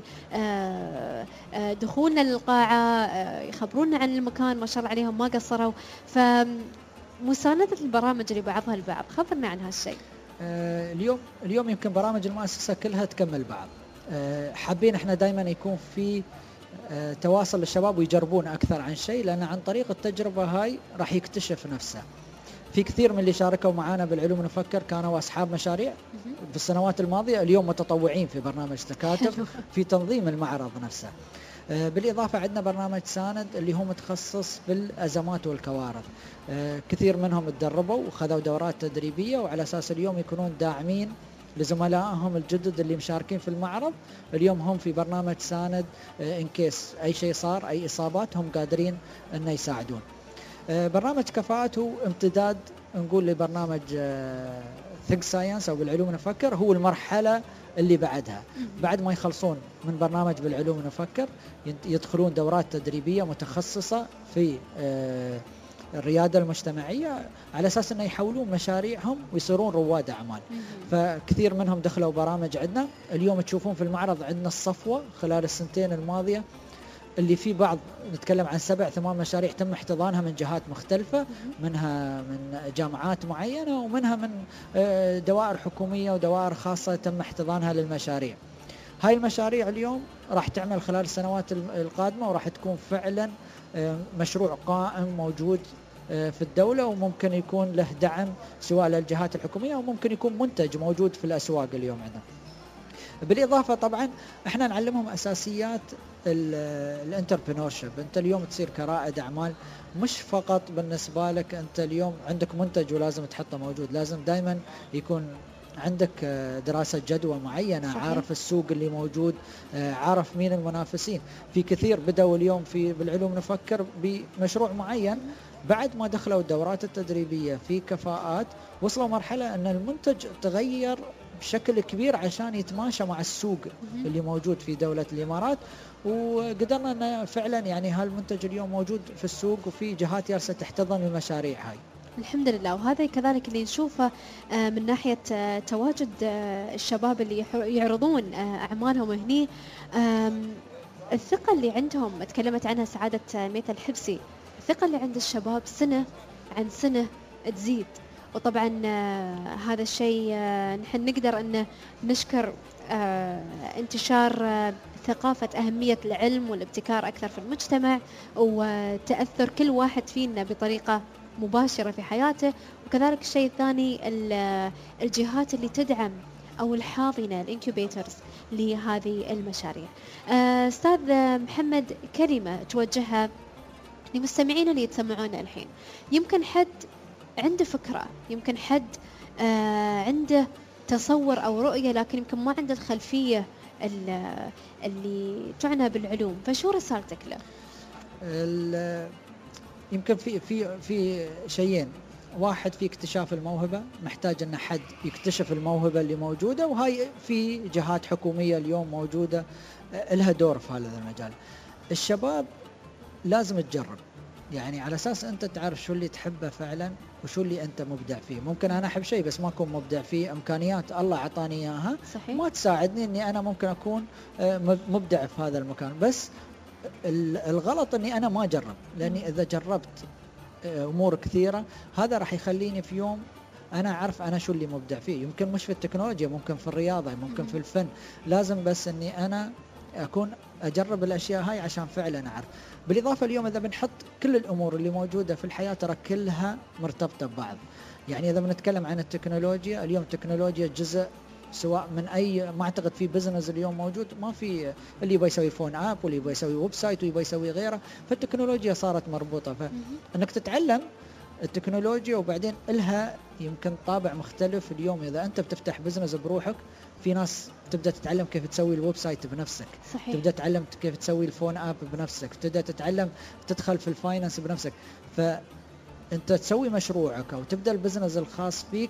دخولنا للقاعة، يخبرونا عن المكان، ما شاء الله عليهم ما قصروا. فمساندة البرامج لبعضها البعض، خبرنا عن هالشيء. اليوم يمكن برامج المؤسسة كلها تكمل بعض. حابين احنا دائما يكون في تواصل للشباب ويجربون أكثر عن شيء، لأن عن طريق التجربة هاي راح يكتشف نفسه. في كثير من اللي شاركوا معنا بالعلوم نفكر كانوا أصحاب مشاريع في السنوات الماضية، اليوم متطوعين في برنامج تكاتف في تنظيم المعرض نفسه. بالإضافة عندنا برنامج ساند اللي هو متخصص بالأزمات والكوارث. كثير منهم تدربوا وخذوا دورات تدريبية، وعلى أساس اليوم يكونون داعمين لزملائهم الجدد اللي مشاركين في المعرض. اليوم هم في برنامج ساند، إن كيس أي شيء صار، أي إصابات، هم قادرين أن يساعدون. برنامج كفاءات هو امتداد نقول لبرنامج Think Science أو بالعلوم نفكر، هو المرحلة اللي بعدها. بعد ما يخلصون من برنامج بالعلوم نفكر يدخلون دورات تدريبية متخصصة في الريادة المجتمعية، على أساس أنه يحولون مشاريعهم ويصيرون رواد أعمال. فكثير منهم دخلوا برامج عندنا. اليوم تشوفون في المعرض عندنا الصفوة خلال السنتين الماضية اللي في بعض نتكلم عن 7-8 مشاريع تم احتضانها من جهات مختلفة، منها من جامعات معينة، ومنها من دوائر حكومية ودوائر خاصة تم احتضانها للمشاريع. هاي المشاريع اليوم راح تعمل خلال السنوات القادمة، وراح تكون فعلا مشروع قائم موجود في الدولة، وممكن يكون له دعم سواء للجهات الحكومية، وممكن يكون منتج موجود في الأسواق اليوم عندنا. بالإضافة طبعا احنا نعلمهم أساسيات الانتربرنورشيب. انت اليوم تصير كرائد أعمال مش فقط بالنسبة لك انت اليوم عندك منتج ولازم تحطه موجود، لازم دائما يكون عندك دراسة جدوى معينة. صحيح. عارف السوق اللي موجود، عارف مين المنافسين. في كثير بدأوا اليوم بالعلوم نفكر بمشروع معين، بعد ما دخلوا الدورات التدريبية في كفاءات وصلوا مرحلة أن المنتج تغير بشكل كبير عشان يتماشى مع السوق اللي موجود في دولة الإمارات، وقدرنا أن فعلا يعني هالمنتج اليوم موجود في السوق، وفي جهات جالسة تحتضن المشاريع هاي. الحمد لله. وهذا كذلك اللي نشوفه من ناحية تواجد الشباب اللي يعرضون أعمالهم هني. الثقة اللي عندهم تكلمت عنها سعادة ميت الحبسي، الثقة اللي عند الشباب سنة عن سنة تزيد. وطبعا هذا الشيء نحن نقدر أن نشكر انتشار ثقافة أهمية العلم والابتكار أكثر في المجتمع، وتأثر كل واحد فينا بطريقة مباشرة في حياته. وكذلك الشيء الثاني الجهات اللي تدعم أو الحاضنة الانكوبيترز لهذه المشاريع. أستاذ محمد، كلمة توجهها لمستمعينا اللي يتسمعونا الحين. يمكن حد عنده فكرة، يمكن حد عنده تصور أو رؤية، لكن يمكن ما عنده الخلفية اللي تعنى بالعلوم، فشو رسالتك له؟ يمكن في شيئين. واحد في اكتشاف الموهبة، محتاج أن حد يكتشف الموهبة اللي موجودة، وهاي في جهات حكومية اليوم موجودة لها دور في هذا المجال. الشباب لازم تجرب، يعني على أساس أنت تعرف شو اللي تحبه فعلا وشو اللي أنت مبدع فيه. ممكن أنا أحب شيء بس ما أكون مبدع فيه، إمكانيات الله عطاني إياها ما تساعدني أني أنا ممكن أكون مبدع في هذا المكان. بس الغلط أني أنا ما أجرب، لأني إذا جربت أمور كثيرة هذا راح يخليني في يوم أنا أعرف أنا شو اللي مبدع فيه. يمكن مش في التكنولوجيا، ممكن في الرياضة، ممكن في الفن. لازم بس أني أنا أكون أجرب الأشياء هاي عشان فعلا أعرف. بالإضافة اليوم إذا بنحط كل الأمور اللي موجودة في الحياة ترى كلها مرتبطة ببعض. يعني إذا بنتكلم عن التكنولوجيا اليوم، التكنولوجيا جزء سواء من أي، ما أعتقد في بزنس اليوم موجود ما في اللي يبغى يسوي فون آب واللي يبغى يسوي ويب سايت واللي يبغى يسوي غيره. فالتكنولوجيا صارت مربوطة، فإنك تتعلم التكنولوجيا وبعدين إلها يمكن طابع مختلف. اليوم إذا أنت بتفتح بزنس بروحك، في ناس تبدأ تتعلم كيف تسوي الويب سايت بنفسك. صحيح. تبدأ تتعلم كيف تسوي الفون آب بنفسك، تبدأ تتعلم تدخل في الفاينانس بنفسك. فأنت تسوي مشروعك أو تبدأ البزنس الخاص فيك.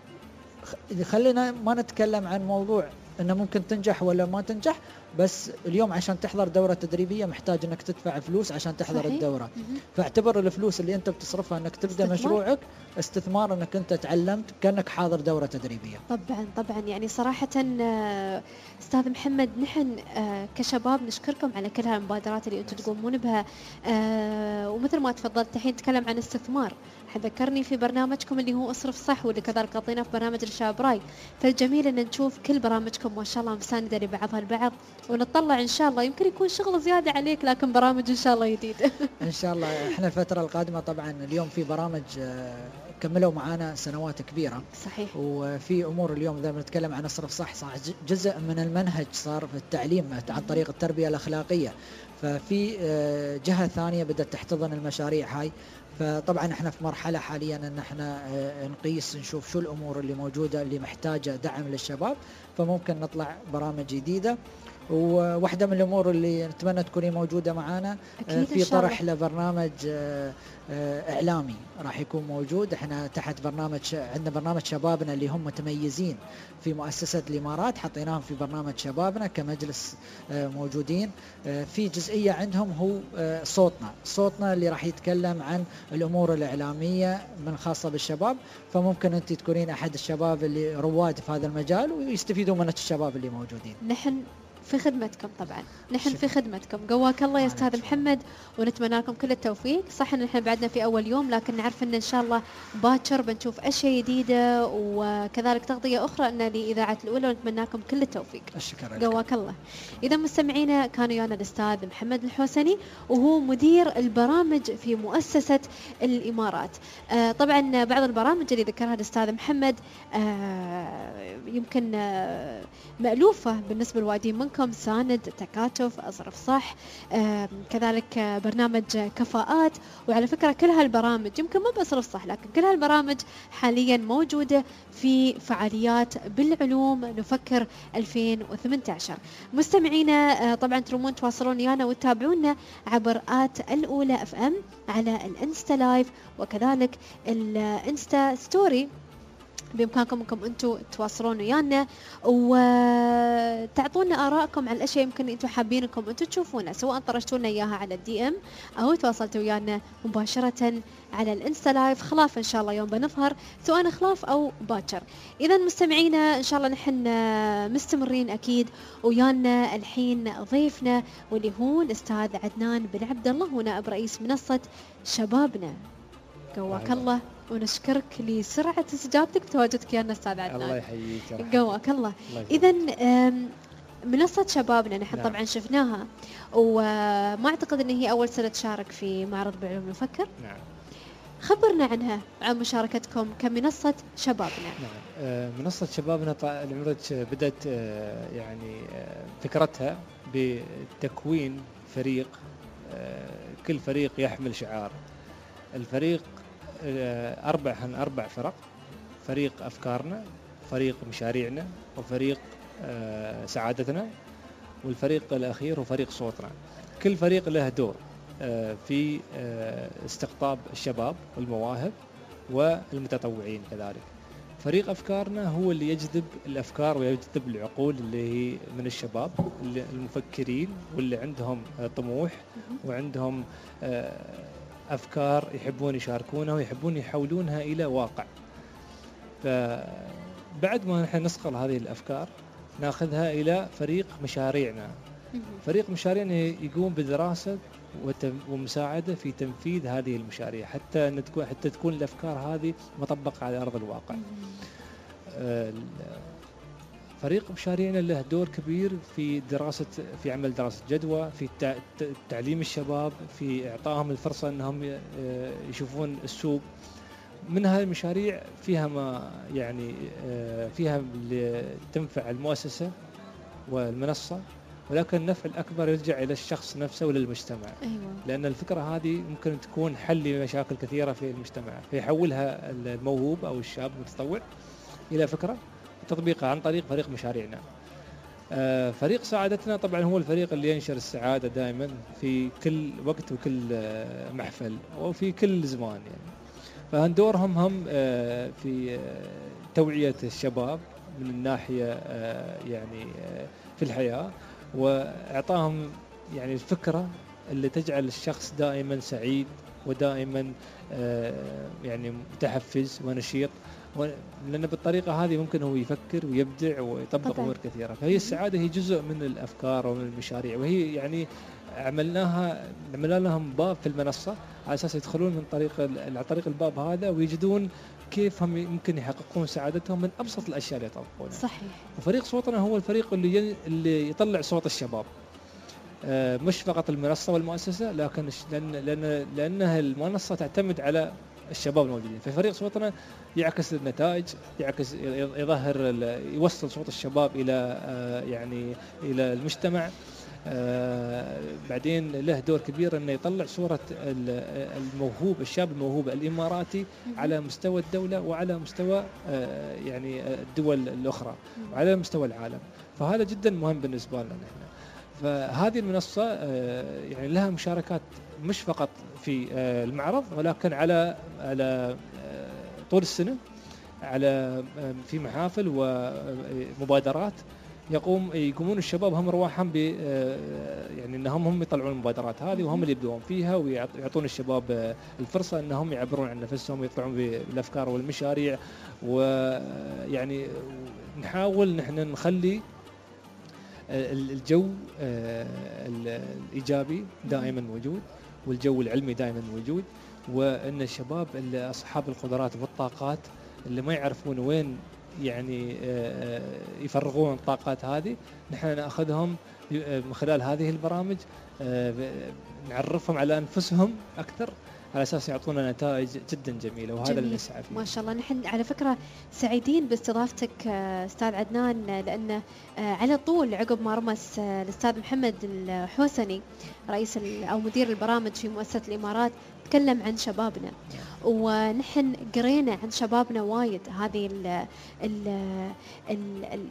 خلينا ما نتكلم عن موضوع أنه ممكن تنجح ولا ما تنجح، بس اليوم عشان تحضر دورة تدريبية محتاج أنك تدفع فلوس عشان تحضر. صحيح. الدورة. فاعتبر الفلوس اللي أنت بتصرفها أنك تبدأ مشروعك استثمار، أنك أنت تعلمت كأنك حاضر دورة تدريبية. طبعا يعني صراحة أستاذ محمد، نحن كشباب نشكركم على كل هالمبادرات اللي أنتم تقومون بها. ومثل ما تفضلت الحين تكلم عن استثمار، ذكرني في برنامجكم اللي هو أصرف صح، واللي كذلك قضينا في برنامج الشباب راي. فالجميل أن نشوف كل برامجكم ما شاء الله مساندة لبعضها البعض، ونطلع إن شاء الله يمكن يكون شغل زيادة عليك، لكن برامج إن شاء الله جديدة. إن شاء الله. إحنا الفترة القادمة طبعا اليوم في برامج كملوا معنا سنوات كبيرة. صحيح. وفي أمور اليوم إذا بنتكلم عن أصرف صح جزء من المنهج صار في التعليم عن طريق التربية الأخلاقية. ففي جهة ثانية بدأت تحتضن المشاريع هاي. فطبعا احنا في مرحلة حاليا ان احنا نقيس نشوف شو الامور اللي موجودة اللي محتاجة دعم للشباب، فممكن نطلع برامج جديدة. وواحدة من الامور اللي نتمنى تكوني موجودة معنا في طرح لبرنامج اعلامي راح يكون موجود. احنا تحت برنامج، عندنا برنامج شبابنا اللي هم متميزين في مؤسسة الامارات، حطيناهم في برنامج شبابنا كمجلس موجودين. في جزئية عندهم هو صوتنا اللي راح يتكلم عن الامور الاعلامية من خاصة بالشباب. فممكن انت تكونين احد الشباب اللي رواد في هذا المجال ويستفيدوا من الشباب اللي موجودين. نحن في خدمتكم طبعا، نحن في خدمتكم. قواك الله يا استاذ محمد، ونتمنى لكم كل التوفيق. صح ان نحن بعدنا في اول يوم، لكن نعرف ان شاء الله باكر بنشوف اشياء جديده وكذلك تغطيه اخرى ان لاذاعه الاولى، ونتمنى لكم كل التوفيق. الشكر. قواك الله. اذا مستمعينا كانوا ويانا الاستاذ محمد الحوسني، وهو مدير البرامج في مؤسسه الامارات. طبعا بعض البرامج اللي ذكرها الاستاذ محمد يمكن مألوفة بالنسبة للوادين منكم، ساند، تكاتف، أصرف صح، كذلك برنامج كفاءات. وعلى فكرة كل هالبرامج يمكن ما بأصرف صح، لكن كل هالبرامج حاليا موجودة في فعاليات بالعلوم نفكر 2018. مستمعينا طبعا ترمون تواصلون ويانا وتتابعونا عبر الأولى FM على الانستا لايف، وكذلك الانستا ستوري بإمكانكم أنكم أنتم تواصلون ويانا وتعطونا آراءكم على الأشياء يمكن أنتم حابين أنكم أنتم تشوفونا، سواء طرشتوا لنا إياها على الدي ام أو تواصلتوا ويانا مباشرة على الانستا لايف. خلاف إن شاء الله يوم بنظهر سواء خلاف أو باكر. إذا مستمعينا إن شاء الله نحن مستمرين أكيد ويانا الحين ضيفنا واللي هو الأستاذ عدنان بن عبد الله، هو نائب رئيس منصة شبابنا. قواك الله ونشكرك لسرعة استجابتك وتواجدك يا أستاذ عدنان. الله يحييك. قواك الله. إذا منصة شبابنا نحن نعم. طبعا شفناها وما أعتقد أن هي أول سنة تشارك في معرض بعلوم نفكر. نعم. خبرنا عنها، عن مشاركتكم كمنصة شبابنا. نعم. منصة شبابنا العمرج بدأت يعني فكرتها بتكوين فريق، كل فريق يحمل شعار. الفريق أربع فرق: فريق أفكارنا، فريق مشاريعنا، وفريق سعادتنا، والفريق الأخير هو فريق صوتنا. كل فريق له دور في استقطاب الشباب والمواهب والمتطوعين كذلك. فريق أفكارنا هو اللي يجذب الأفكار ويجذب العقول اللي هي من الشباب المفكرين واللي عندهم طموح وعندهم أفكار يحبون يشاركونها ويحبون يحولونها إلى واقع. فبعد ما نحن نصقل هذه الأفكار ناخذها إلى فريق مشاريعنا. فريق مشاريعنا يقوم بدراسة ومساعدة في تنفيذ هذه المشاريع حتى تكون الأفكار هذه مطبقة على أرض الواقع. فريق مشاريعنا له دور كبير في عمل دراسة جدوى، في تعليم الشباب، في إعطائهم الفرصة أنهم يشوفون السوق. من هذه المشاريع فيها ما يعني فيها تنفع المؤسسة والمنصة، ولكن النفع الأكبر يرجع إلى الشخص نفسه وللمجتمع. أيوة. لأن الفكرة هذه ممكن تكون حل لمشاكل كثيرة في المجتمع، فيحولها الموهوب أو الشاب المتطوع إلى فكرة تطبيقها عن طريق فريق مشاريعنا. فريق سعادتنا طبعا هو الفريق اللي ينشر السعادة دائما في كل وقت وكل محفل وفي كل زمان يعني. فدورهم هم في توعية الشباب من الناحية يعني في الحياة، وإعطاهم يعني الفكرة اللي تجعل الشخص دائما سعيد ودائما يعني متحفز ونشيط، لأن بالطريقة هذه ممكن هو يفكر ويبدع ويطبق أمور كثيرة. فهي السعادة هي جزء من الأفكار ومن المشاريع، وهي يعني عملنا لهم باب في المنصة على أساس يدخلون من طريق الباب هذا ويجدون كيف هم يمكن يحققون سعادتهم من أبسط الأشياء اللي يطبقونها. صحيح. وفريق صوتنا هو الفريق اللي يطلع صوت الشباب، مش فقط المنصة والمؤسسة، لكن لأنها المنصة تعتمد على الشباب الموجودين. ففريق صوتنا يعكس النتائج، يوصل صوت الشباب إلى يعني إلى المجتمع. بعدين له دور كبير انه يطلع صورة الموهوب، الشاب الموهوب الاماراتي على مستوى الدولة وعلى مستوى يعني الدول الاخرى وعلى مستوى العالم. فهذا جدا مهم بالنسبة لنا نحن. فهذه المنصة يعني لها مشاركات مش فقط في المعرض، ولكن على طول السنة، في محافل ومبادرات يقومون الشباب هم رواحهم يعني انهم هم يطلعون المبادرات هذه وهم اللي يبدون فيها ويعطون الشباب الفرصة انهم يعبرون عن نفسهم ويطلعون بالافكار والمشاريع. ويعني نحاول نحن نخلي الجو الإيجابي دائما موجود، والجو العلمي دائما موجود، وأن الشباب اللي أصحاب القدرات والطاقات اللي ما يعرفون وين يعني يفرغون الطاقات هذه، نحن نأخذهم من خلال هذه البرامج، نعرفهم على أنفسهم أكثر على أساس يعطونا نتائج جدا جميلة، وهذا اللي نسعى فيه. ما شاء الله. نحن على فكرة سعيدين باستضافتك أستاذ عدنان، لأن على طول عقب ما رمس الأستاذ محمد الحوسني رئيس أو مدير البرامج في مؤسسة الإمارات تكلم عن شبابنا، ونحن قرينا عن شبابنا وايد. هذه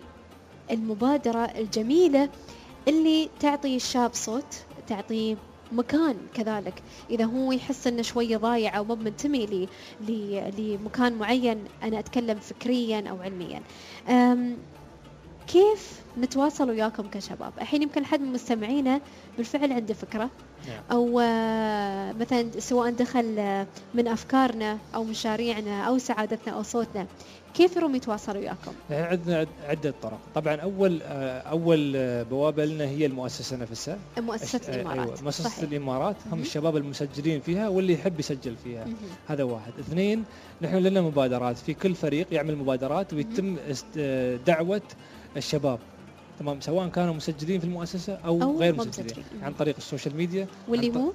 المبادرة الجميلة اللي تعطي الشاب صوت، تعطيه مكان كذلك إذا هو يحس أنه شوية ضايع أو مو منتمي لمكان معين، أنا أتكلم فكريا أو علميا. كيف نتواصل وياكم كشباب؟ الحين يمكن حد من مستمعينا بالفعل عنده فكرة أو مثلا سواء دخل من أفكارنا أو مشاريعنا أو سعادتنا أو صوتنا، كيف يروم يتواصلوا وياكم؟ عندنا عدة طرق. طبعا أول بوابة لنا هي المؤسسة نفسها، مؤسسة الإمارات. أيوة، مؤسسة الإمارات هم الشباب المسجلين فيها واللي يحب يسجل فيها. هذا واحد. اثنين، نحن لنا مبادرات، في كل فريق يعمل مبادرات ويتم دعوة الشباب، تمام، سواء كانوا مسجلين في المؤسسة أو غير مسجلين، عن طريق السوشيال ميديا، واللي هو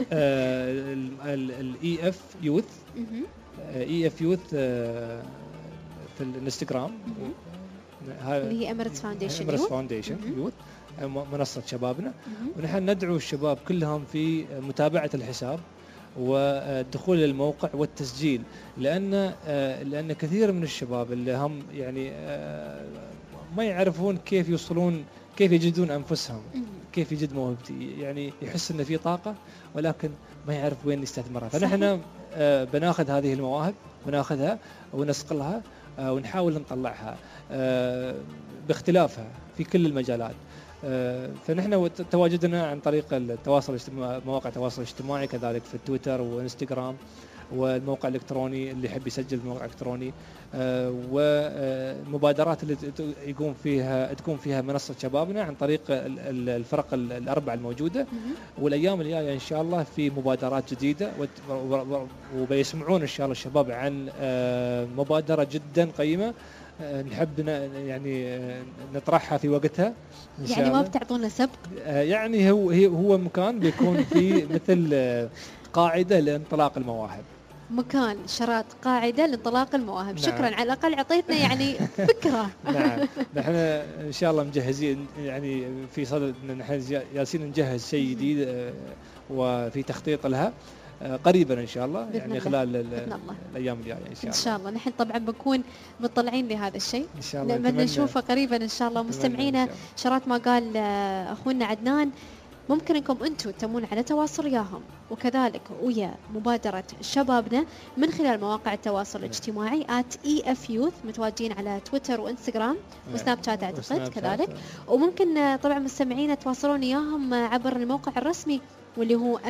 الEF Youth، EF Youth في الانستغرام، اللي هي Emirates Foundation Youth، منصة شبابنا. ونحن ندعو الشباب كلهم في متابعة الحساب والدخول للموقع والتسجيل، لأن كثير من الشباب اللي هم يعني ما يعرفون كيف يوصلون، كيف يجدون أنفسهم، كيف يجد موهبتي، يعني يحس إن في طاقة ولكن ما يعرف وين يستثمرها. فنحن بناخذ هذه المواهب، بناخذها ونسقلها ونحاول نطلعها باختلافها في كل المجالات. فنحن تواجدنا عن طريق التواصل الاجتماعي، مواقع التواصل الاجتماعي، كذلك في تويتر وانستغرام، والموقع الإلكتروني اللي يحب يسجل موقع إلكتروني، والمبادرات اللي تكون فيها منصة شبابنا عن طريق الفرق الأربعة الموجودة. والأيام الجاية إن شاء الله في مبادرات جديدة، وبيسمعون إن شاء الله الشباب عن مبادرة جدا قيمة نحب يعني نطرحها في وقتها إن شاء يعني الله. ما بتعطونا سبق؟ يعني هو مكان بيكون فيه مثل قاعدة لانطلاق المواهب، مكان شراط قاعدة لانطلاق المواهب. نعم. شكرا، على الأقل عطيتنا يعني فكرة. نعم، نحن إن شاء الله مجهزين، يعني في صدد نحن جالسين نجهز شيء جديد وفي تخطيط لها قريبا إن شاء الله، يعني خلال الأيام الجاية إن شاء الله. نحن طبعا بنكون مطلعين لهذا الشيء إن شاء الله، بدنا نشوفه قريبا إن شاء الله. مستمعينا، شرات ما قال أخونا عدنان، ممكن انكم انتم تتمون على تواصل وياهم وكذلك ويا مبادرة شبابنا من خلال مواقع التواصل الاجتماعي @EF Youth، متواجدين على تويتر وانستغرام وسناب شات اعتقد كذلك. وممكن طبعا مستمعينا تواصلون وياهم عبر الموقع الرسمي واللي هو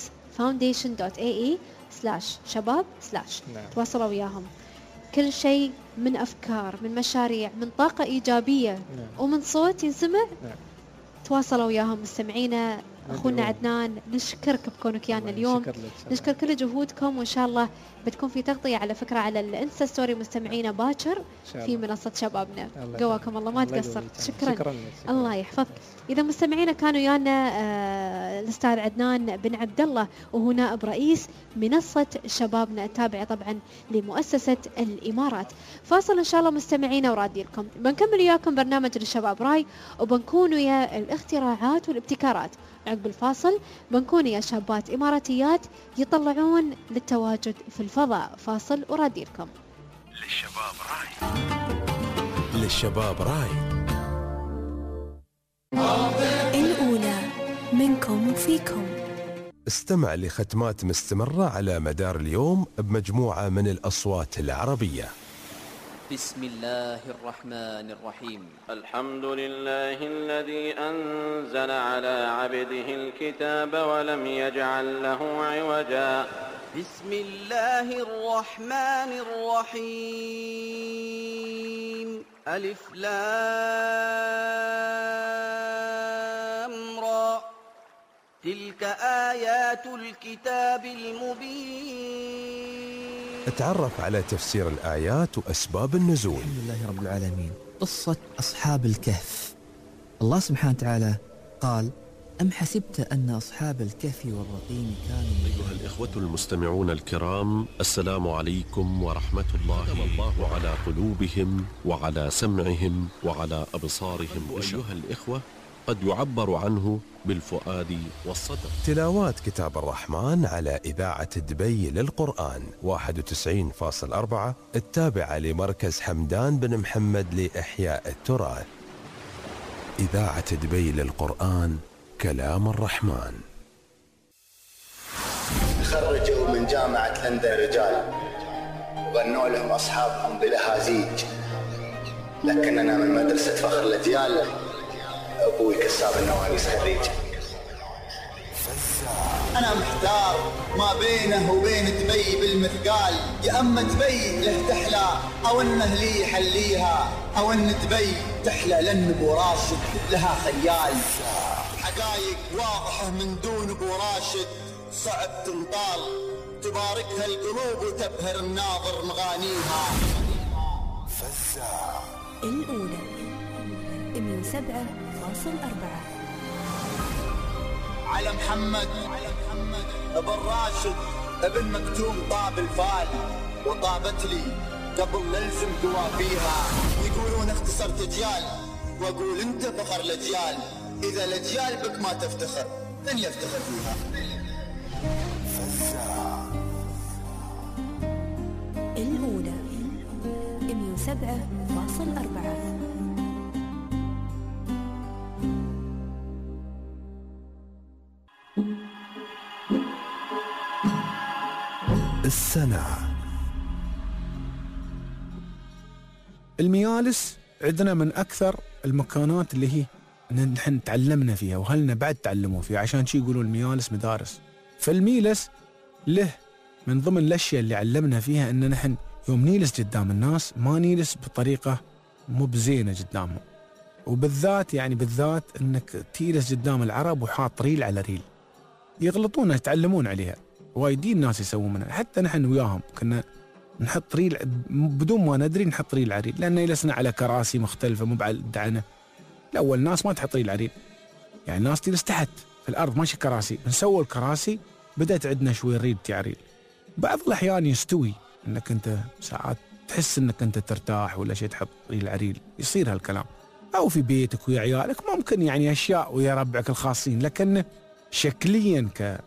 emirates.foundation.ae/shabab/. تواصلوا وياهم، كل شيء من أفكار، من مشاريع، من طاقة إيجابية ومن صوت ينسمع. تواصلوا وياهم مستمعينا. أخونا عدنان، نشكرك بكونك ويانا اليوم، نشكر كل جهودكم، وإن شاء الله بتكون في تغطية على فكرة على الانستا ستوري مستمعينا باكر في منصة شبابنا. قواكم الله، ما تقصر. شكرا. الله يحفظك. إذا مستمعينا كانوا ويانا الأستاذ عدنان بن عبد الله، وهو نائب رئيس منصة شبابنا التابعة طبعا لمؤسسة الإمارات. فاصل إن شاء الله مستمعينا ورادي لكم، بنكمل وياكم برنامج للشباب راي، وبنكون ويا الاختراعات والابتكارات. عقب الفاصل بنكون يا شابات إماراتيات يطلعون للتواجد في الفضاء. فاصل ورادي لكم. للشباب راي الأولى منكم وفيكم. استمع لختمات مستمرة على مدار اليوم بمجموعة من الأصوات العربية. بسم الله الرحمن الرحيم. الحمد لله الذي أنزل على عبده الكتاب ولم يجعل له عوجا. بسم الله الرحمن الرحيم. ألف لام را. تلك آيات الكتاب المبين. اتعرف على تفسير الآيات وأسباب النزول. الحمد لله رب العالمين. قصة أصحاب الكهف، الله سبحانه وتعالى قال: أم حسبت أن أصحاب الكهف والرقيم كانوا. أيها الإخوة المستمعون الكرام، السلام عليكم ورحمة الله. ختم الله على قلوبهم وعلى سمعهم وعلى أبصارهم. أيها الإخوة، قد يعبر عنه بالفؤاد والصدر. تلاوات كتاب الرحمن على إذاعة دبي للقرآن 91.4 التابعة لمركز حمدان بن محمد لإحياء التراث. إذاعة دبي للقرآن، كلام الرحمن. تخرجوا من جامعة لندن رجال وغنوا لهم أصحابهم بلهازيج، لكننا من مدرسة فخر الأجيال أبوي كساب النوانيس خريج. أنا محتار ما بينه وبين دبي بالمثقال، يا أما دبي له تحلى أو أنه لي يحليها، أو أن دبي تحلى لأن أبو راشد لها خيال. حقايق واضحة من دون أبو راشد صعب تنطال، تباركها القلوب وتبهر الناظر مغانيها. فزاع الأولى 107.4 على محمد ابن راشد ابن مكتوم طاب الفال، وطابت لي قبل نلزم قوافيها. يقولون اختصرت اجيال واقول انت فخر الاجيال، اذا الاجيال بك ما تفتخر من يفتخر فيها. فزاع الأولى 107.4 السنة. الميالس عندنا من أكثر المكانات اللي هي نحن تعلمنا فيها وهلنا بعد تعلموا فيها، عشان شي يقولوا الميالس مدارس. فالميلس له من ضمن الأشياء اللي علمنا فيها أن نحن يوم نيلس قدام الناس ما نيلس بطريقة مو بزينة قدامهم، وبالذات يعني بالذات أنك تيلس قدام العرب وحاط ريل على ريل، يغلطون يتعلمون عليها. وايدين ناس يسوون منها، حتى نحن وياهم كنا نحط ريل بدون ما ندري، نحط ريل على ريل، لأن جلسنا على كراسي مختلفة مو بعد. الأول ناس ما تحط ريل على ريل، يعني الناس تجلس تحت في الأرض ماشي كراسي، نسوي الكراسي بدأت عندنا شوي ريل تعريل. بعض الأحيان يستوي أنك أنت ساعات تحس أنك أنت ترتاح ولا شيء تحط ريل على ريل، يصير هالكلام. أو في بيتك ويا عيالك ممكن يعني أشياء ويا ربعك الخاصين، لكن شكليا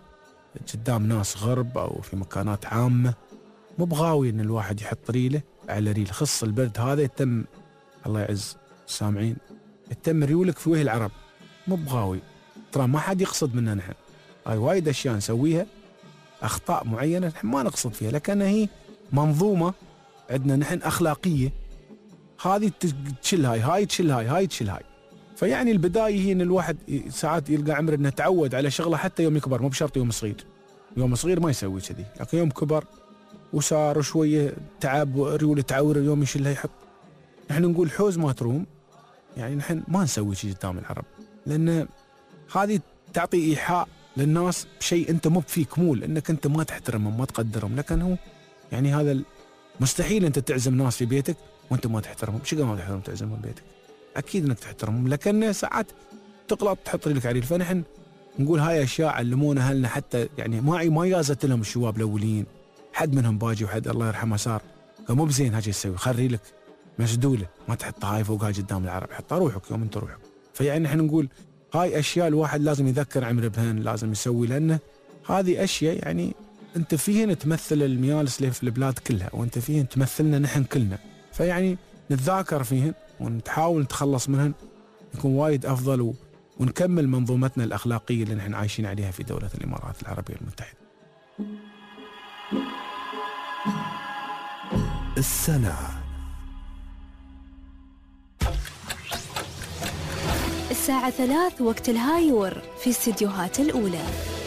قدام ناس غرب أو في مكانات عامة مو بغاوي إن الواحد يحط ريله على ريل. خص البرد هذا يتم، الله يعز السامعين، يتم ريولك في وجه العرب، مو بغاوي. ترى ما حد يقصد منا نحن، هاي وايد أشياء نسويها، أخطاء معينة نحن ما نقصد فيها، لكنها هي منظومة عندنا نحن أخلاقية، هذه تشيل هاي تشيل هاي تشيل هاي. فيعني البداية هي إن الواحد ساعات يلقى عمره إنه تعود على شغلة حتى يوم يكبر، مو بشرط يوم صغير. يوم صغير ما يسوي كذي، لكن يوم كبر وصار شوية تعب وريول تعور اليوم يشيلها يحط. نحن نقول حوز ما تروم، يعني نحن ما نسوي شيء قدام العرب، لأن هذه تعطي إيحاء للناس بشيء أنت مو فيك مول، إنك أنت ما تحترمهم ما تقدرهم. لكن هو يعني هذا مستحيل أنت تعزم ناس في بيتك وأنت ما تحترمهم. شو ما تحترم تعزمهم بيتك؟ أكيد أنك تحترمهم، لكن ساعات تغلط تحط لك عليه. فنحن نقول هاي أشياء علمونا أهلنا، حتى يعني ما يازت لهم الشباب الأولين. حد منهم باجي وحد الله يرحمه صار مو بزين هاجي تسوي، خلي لك مسدولة ما تحط هاي فوقها قدام العرب، حطها روحك يوم أنت روحك. فيعني نحن نقول هاي أشياء الواحد لازم يذكر عمر بهن، لازم يسوي، لأنه هذه أشياء يعني أنت فيهن تمثل الميالس اللي في البلاد كلها، وأنت فيهن تمثلنا نحن كلنا. فيعني نتذاكر فيهن ونحاول نتخلص منهن، يكون وايد أفضل، ونكمل منظومتنا الأخلاقية اللي نحن عايشين عليها في دولة الإمارات العربية المتحدة. السنة. الساعة 3 وقت الهايور في استديوهات الأولى.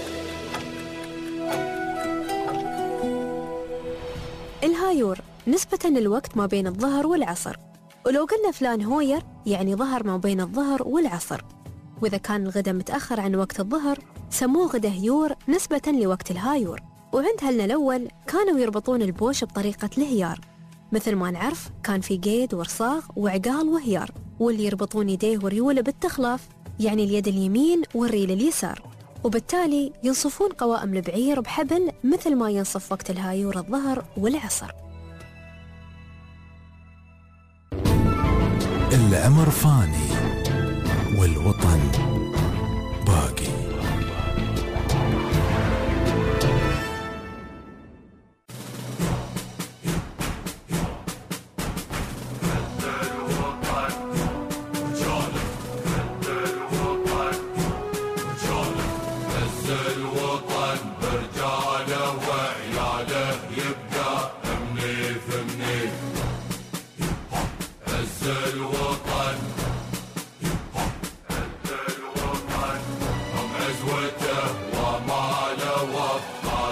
الهايور نسبة للوقت ما بين الظهر والعصر، ولو قلنا فلان هوير يعني ظهر ما بين الظهر والعصر. وإذا كان الغداء متأخر عن وقت الظهر سموه غدا هيور نسبة لوقت الهايور. وعند هلنا الأول كانوا يربطون البوش بطريقة الهيار، مثل ما نعرف كان في قيد ورصاغ وعقال وهيار، واللي يربطون يديه وريوله بالتخلاف، يعني اليد اليمين والريل اليسار، وبالتالي ينصفون قوائم البعير بحبل مثل ما ينصف وقت الهايور الظهر والعصر. الأمر فاني والوطن باقي. الوطن برجاله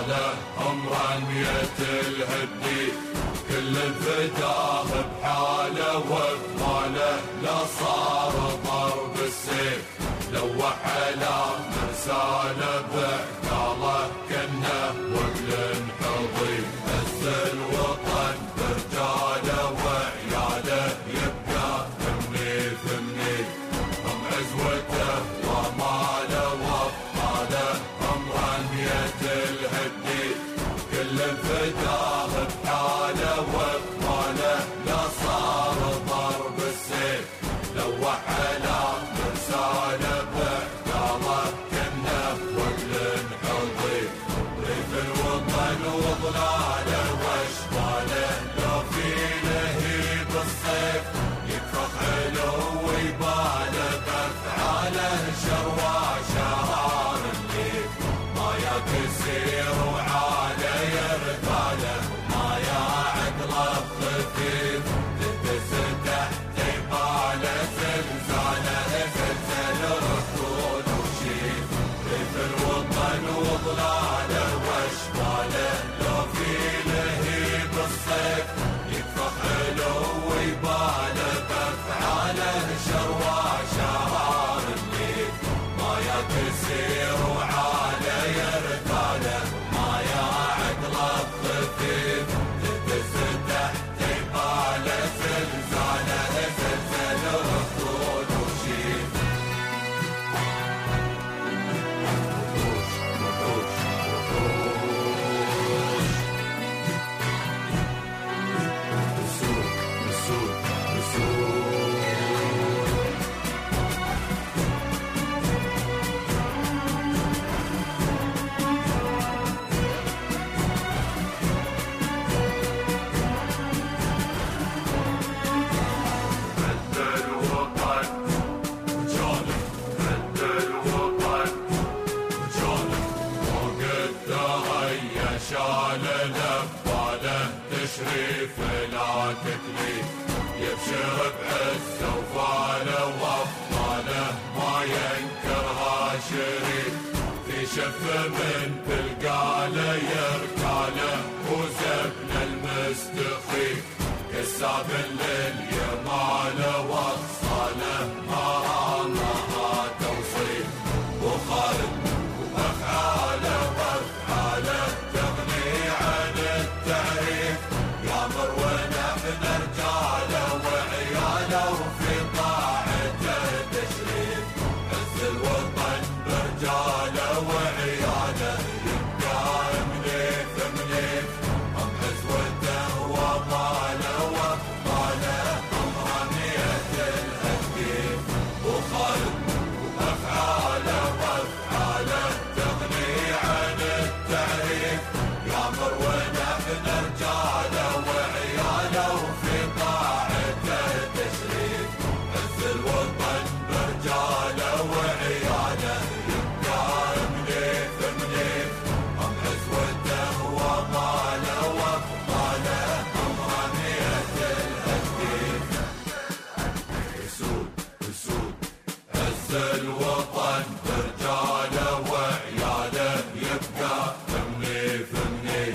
طاله عمران ميت الهدي كل الفداه بحاله وبماله لا صار ضرب السيف لوح على مرساله بعقاله كنه وبل حضي هز الوطن برجاله وعياله يبقى ثمني ثمني هم عزوته وماله وابطاله عمران ميت الهدي كل الفداه بحاله وبماله لا صار ضرب السيف لوح على مرساله بعقاله كنه وبل حضي ريف الوطن وضلاله واشباله لو في لهيب الصيف يكفخ علو ويباله بافعاله شروى شهار الليل ما يكسير وعاله يرتاله ما يا عقله خفيف تدس تحت يباله زلزاله زلزل ركود وشيف ريف الوطن وضلاله واشباله لو في لهيب الصيف يكفخ علو ويباله بافعاله شروى شهار الليل ما يكسير وعاله يرتاله ما يا عقله خفيف تدس تحت يباله زلزاله زلزل ركود وشيف شاله لباله تشريف لا تكليف يبشر بعزه وفاله وافضاله ما ينكرها شريف في شف من تلقاله يركاله وزبن المستخيف كساب لليماله وصاله ما توصيف وخالد وافعاله وافعاله تغني عن التعريف يامر ونحن رجاله وعياله وفي طاعته تشريف عز الوطن برجاله وعياله يبقى منيف منيف هم عزوته وماله وابطاله امرانيه الهديف وخالد وافعاله وافعاله تغني عن التعريف يامر ونحن رجاله وعياله وفي طاعته تشريف عز الوطن برجاله وعياله يبقى منيف منيف هم عزوته وماله وابطاله امرانيه الهديف اسود اسود عز الوطن برجاله وعياله يبقى ثمني ثمني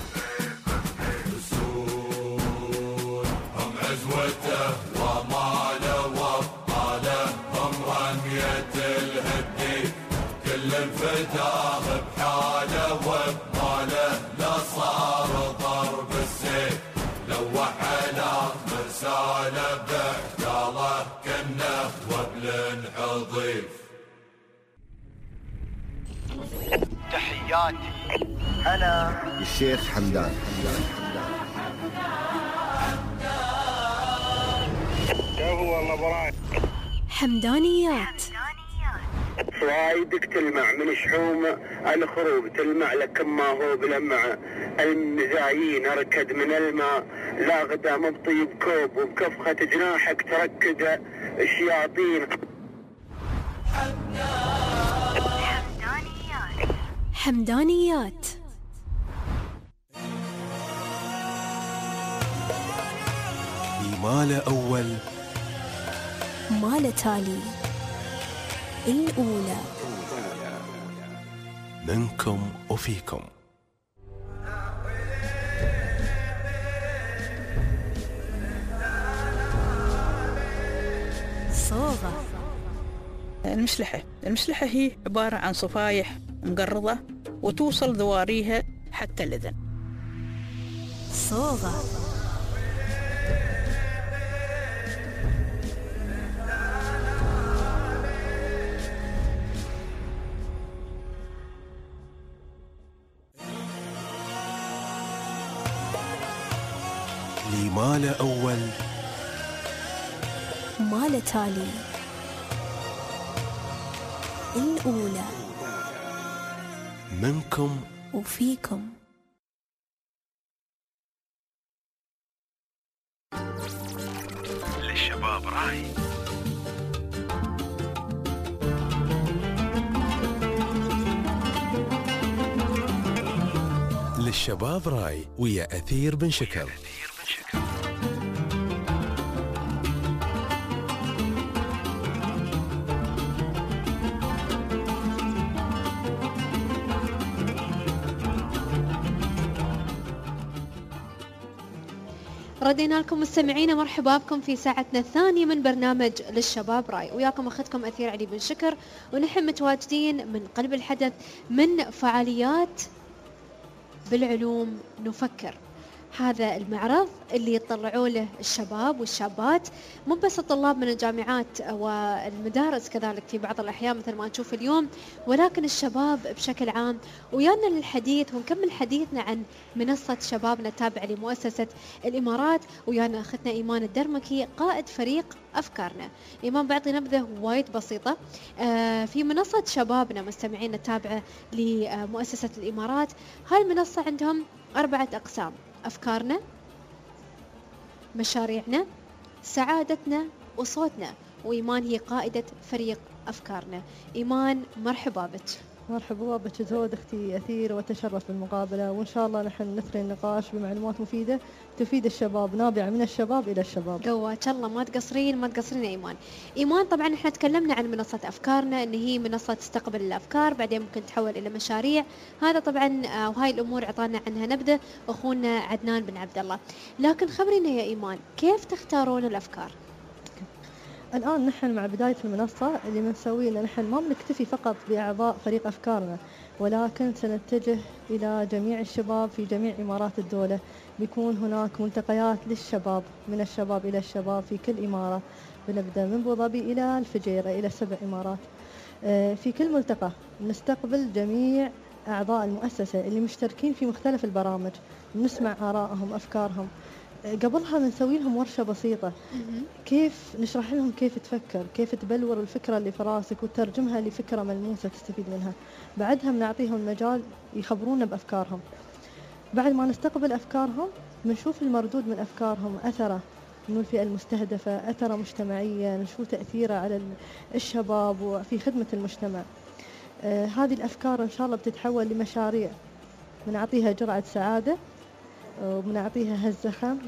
اسود هم عزوته وماله وابطاله هم رمية الهدي كل الفداه بحاله وبماله لا صار ضرب السيف لوح على مرساله بعقاله كنه وبل حضيف تحياتي أنا الشيخ حمدان والله براي حمدانيات فرايدك تلمع من شحوم الخروب تلمع لك ما هو بلمع المزايين اركد من الماء لا غدا مبطي بكوب وبكفخة جناحك تركد الشياطين حمدانيات ماله أول ماله تالي الأولى منكم وفيكم. صوغة. المشلحة هي عبارة عن صفايح مقرضة وتوصل ذواريها حتى الأذن. صوغة. لي ما له أول ما له تالي. الأولى منكم وفيكم. للشباب راي. للشباب راي ويا أثير بن شكر. ردينا لكم مستمعينا، مرحبا بكم في ساعتنا الثانية من برنامج للشباب راي، وياكم أخذكم أثير علي بن شكر، ونحن متواجدين من قلب الحدث من فعاليات بالعلوم نفكر. هذا المعرض اللي يطلعوا له الشباب والشابات، مو بس الطلاب من الجامعات والمدارس كذلك في بعض الأحيان مثل ما نشوف اليوم، ولكن الشباب بشكل عام. ويانا للحديث ونكمل حديثنا عن منصة شبابنا التابعة لمؤسسة الإمارات، ويانا أختنا إيمان الدرمكي قائد فريق أفكارنا. إيمان بعطي نبذة وايد بسيطة في منصة شبابنا مستمعين التابعة لمؤسسة الإمارات. هاي المنصة عندهم 4 أقسام: أفكارنا، مشاريعنا، سعادتنا، وصوتنا. وإيمان هي قائدة فريق أفكارنا. إيمان مرحبا بك. مرحبا بك زود أختي أثير، وتشرف بالمقابلة، وإن شاء الله نحن نثري النقاش بمعلومات مفيدة تفيد الشباب، نابعة من الشباب إلى الشباب. قواك الله، ما تقصرين يا إيمان. إيمان طبعا احنا تكلمنا عن منصة أفكارنا إن هي منصة تستقبل الأفكار بعدين ممكن تحول إلى مشاريع. هذا طبعا وهاي الأمور عطانا عنها نبذة أخونا عدنان بن عبد الله. لكن خبرينا يا إيمان، كيف تختارون الأفكار؟ الآن نحن مع بداية المنصة اللي بنسويه إن نحن ما بنكتفي فقط بأعضاء فريق أفكارنا، ولكن سنتجه إلى جميع الشباب في جميع إمارات الدولة. بيكون هناك ملتقيات للشباب، من الشباب إلى الشباب في كل إمارة. بنبدأ من أبو ظبي إلى الفجيرة إلى 7 إمارات. في كل ملتقى نستقبل جميع أعضاء المؤسسة اللي مشتركين في مختلف البرامج، نسمع آرائهم أفكارهم. قبلها بنسوي لهم ورشة بسيطة، كيف نشرح لهم كيف تفكر، كيف تبلور الفكرة اللي في راسك وترجمها لفكرة ملموسة تستفيد منها. بعدها بنعطيهم المجال يخبرونا بأفكارهم. بعد ما نستقبل أفكارهم بنشوف المردود من أفكارهم، أثره من الفئة المستهدفة، أثره مجتمعيا، نشوف تأثيره على الشباب وفي خدمة المجتمع. هذه الأفكار إن شاء الله بتتحول لمشاريع، بنعطيها جرعة سعادة وبنعطيها هزة خم،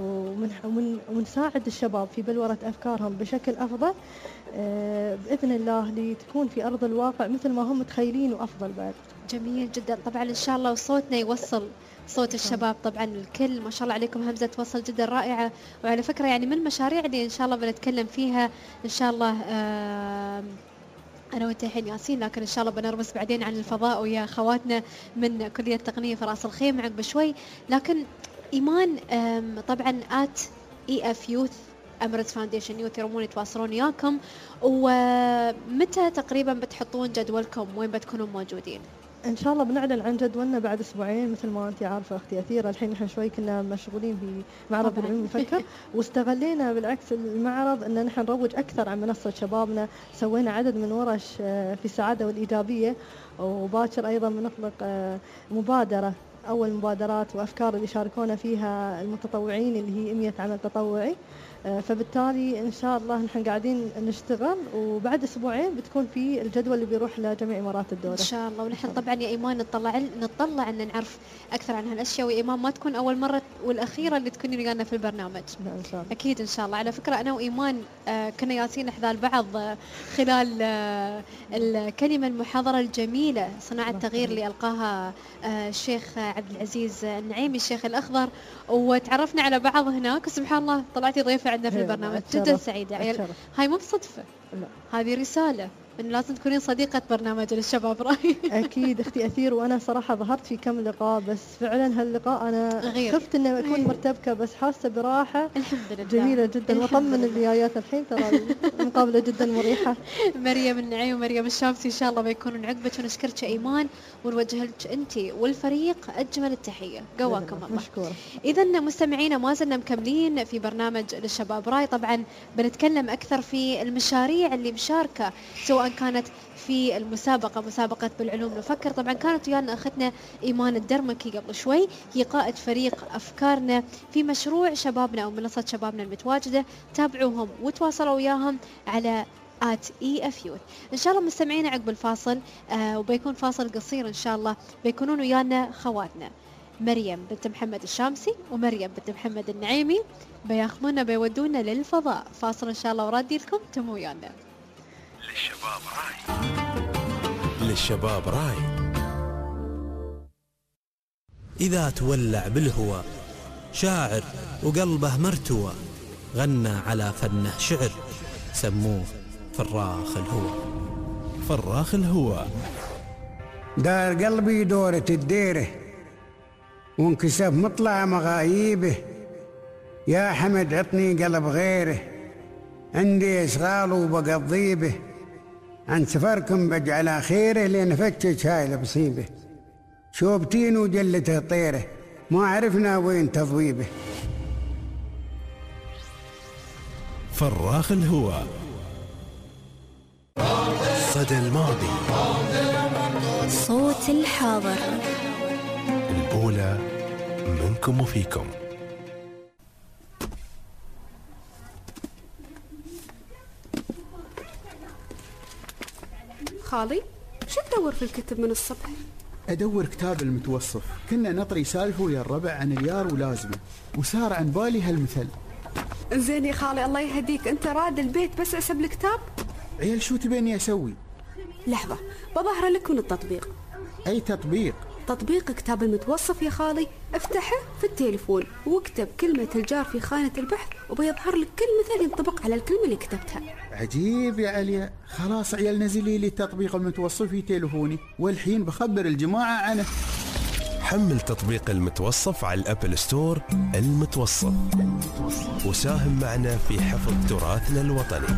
ونساعد الشباب في بلورة أفكارهم بشكل أفضل بإذن الله، لتكون في أرض الواقع مثل ما هم متخيلين وأفضل بعد. جميل جدا. طبعا إن شاء الله صوتنا يوصل، صوت الشباب طبعا الكل. ما شاء الله عليكم، همزة وصل جدا رائعة. وعلى فكرة يعني من المشاريع اللي إن شاء الله بنتكلم فيها إن شاء الله أنا وأنت الحين ياسين، لكن إن شاء الله بنرمز بعدين عن الفضاء ويا خواتنا من كلية التقنية في رأس الخيمة عقب شوي. لكن إيمان طبعا EF Youth أميريتس فاونديشن يوث يرمون يتواصلون وياكم، ومتى تقريبا بتحطون جدولكم، وين بتكونوا موجودين؟ إن شاء الله بنعلن عن جدولنا بعد 2 أسبوعين. مثل ما أنت عارفة أختي أثيرة، الحين نحن شوي كنا مشغولين بمعرض العلوم نفكر، واستغلينا بالعكس المعرض أن نحن نروج أكثر عن منصة شبابنا. سوينا عدد من ورش في السعادة والإيجابية، وباكر أيضا بنطلق مبادرة، أول مبادرات وأفكار اللي شاركونا فيها المتطوعين اللي هي 100 عمل تطوعي. فبالتالي إن شاء الله نحن قاعدين نشتغل، وبعد 2 أسبوعين بتكون في الجدول اللي بيروح لجميع إمارات الدولة إن شاء الله. ونحن طبعا يا إيمان نطلع أن نعرف أكثر عن هالأشياء، وإيمان ما تكون أول مرة والأخيرة اللي تكوني ويانا في البرنامج. إن شاء الله. أكيد إن شاء الله. على فكرة أنا وإيمان كنا ياسين إحدى البعض خلال الكلمة المحاضرة الجميلة صناعة التغيير اللي ألقاها الشيخ عبد العزيز النعيمي الشيخ الأخضر، وتعرفنا على بعض هناك. سبحان الله طلعتي ضيفة عندنا في البرنامج. جدا سعيدة عيال، هاي مو بصدفة، هذه رسالة إنه لازم تكونين صديقة برنامج للشباب راي. أكيد أختي أثير، وأنا صراحة ظهرت في كم لقاء، بس فعلا هاللقاء أنا خفت إني أكون مرتبكة، بس حاسة براحة الحمد لله جميلة جدا. وطمن اللي جايات الحين ترى المقابلة جدا مريحة. مريم النعيم ومريم الشامسي إن شاء الله بيكونون عقبك، ونشكرك إيمان ونوجه لك أنت والفريق أجمل التحية. قواكم الله. مشكورة. إذا مستمعينا ما زلنا مكملين في برنامج للشباب راي، طبعا بنتكلم أكثر في المشاريع اللي مشاركة، سواء كانت في المسابقة مسابقة بالعلوم نفكر. طبعا كانت ويانا أختنا إيمان الدرمكي قبل شوي، هي قائد فريق أفكارنا في مشروع شبابنا أو منصة شبابنا المتواجدة. تابعوهم وتواصلوا وياهم على @EFYouth. إن شاء الله مستمعين عقب الفاصل وبيكون فاصل قصير إن شاء الله، بيكونون ويانا خواتنا مريم بنت محمد الشامسي ومريم بنت محمد النعيمي، بياخذونا بيودونا للفضاء. فاصل إن شاء الله ورادي لكم، تموا ويانا. للشباب راي. للشباب راي. إذا تولع بالهوى شاعر وقلبه مرتوى، غنى على فنه شعر، سموه فراخ الهوى. فراخ الهوى. دار قلبي دورة الديره، وانكسف مطلع مغايبه، يا حمد عطني قلب غيره، عندي اشغال وبقضيبه، عن سفركم بجعل خيره، لين فتش هاي المصيبه، شوبتين وجلته طيره، ما عرفنا وين تضويبه. فراخ الهوى. صدى الماضي. صوت الحاضر. الأولى منكم وفيكم. خالي شو تدور في الكتب من الصبح؟ أدور كتاب المتوصف، كنا نطري سالفة ويا الربع عن اليار ولازمه، وصار عن بالي هالمثل. زين يا خالي الله يهديك، أنت راد البيت بس أسب الكتاب؟ عيال شو تبيني أسوي؟ لحظة بظهر لك من التطبيق. أي تطبيق؟ تطبيق كتاب المتوصف يا خالي، افتحه في التليفون واكتب كلمة الجار في خانة البحث وبيظهر لك كل مثل ينطبق على الكلمة اللي كتبتها. عجيب يا عليا، خلاص عيال نزلي لي تطبيق المتوصف في تليفوني، والحين بخبر الجماعة عنه. حمل تطبيق المتوصف على الأبل ستور. المتوصف، وساهم معنا في حفظ تراثنا الوطني.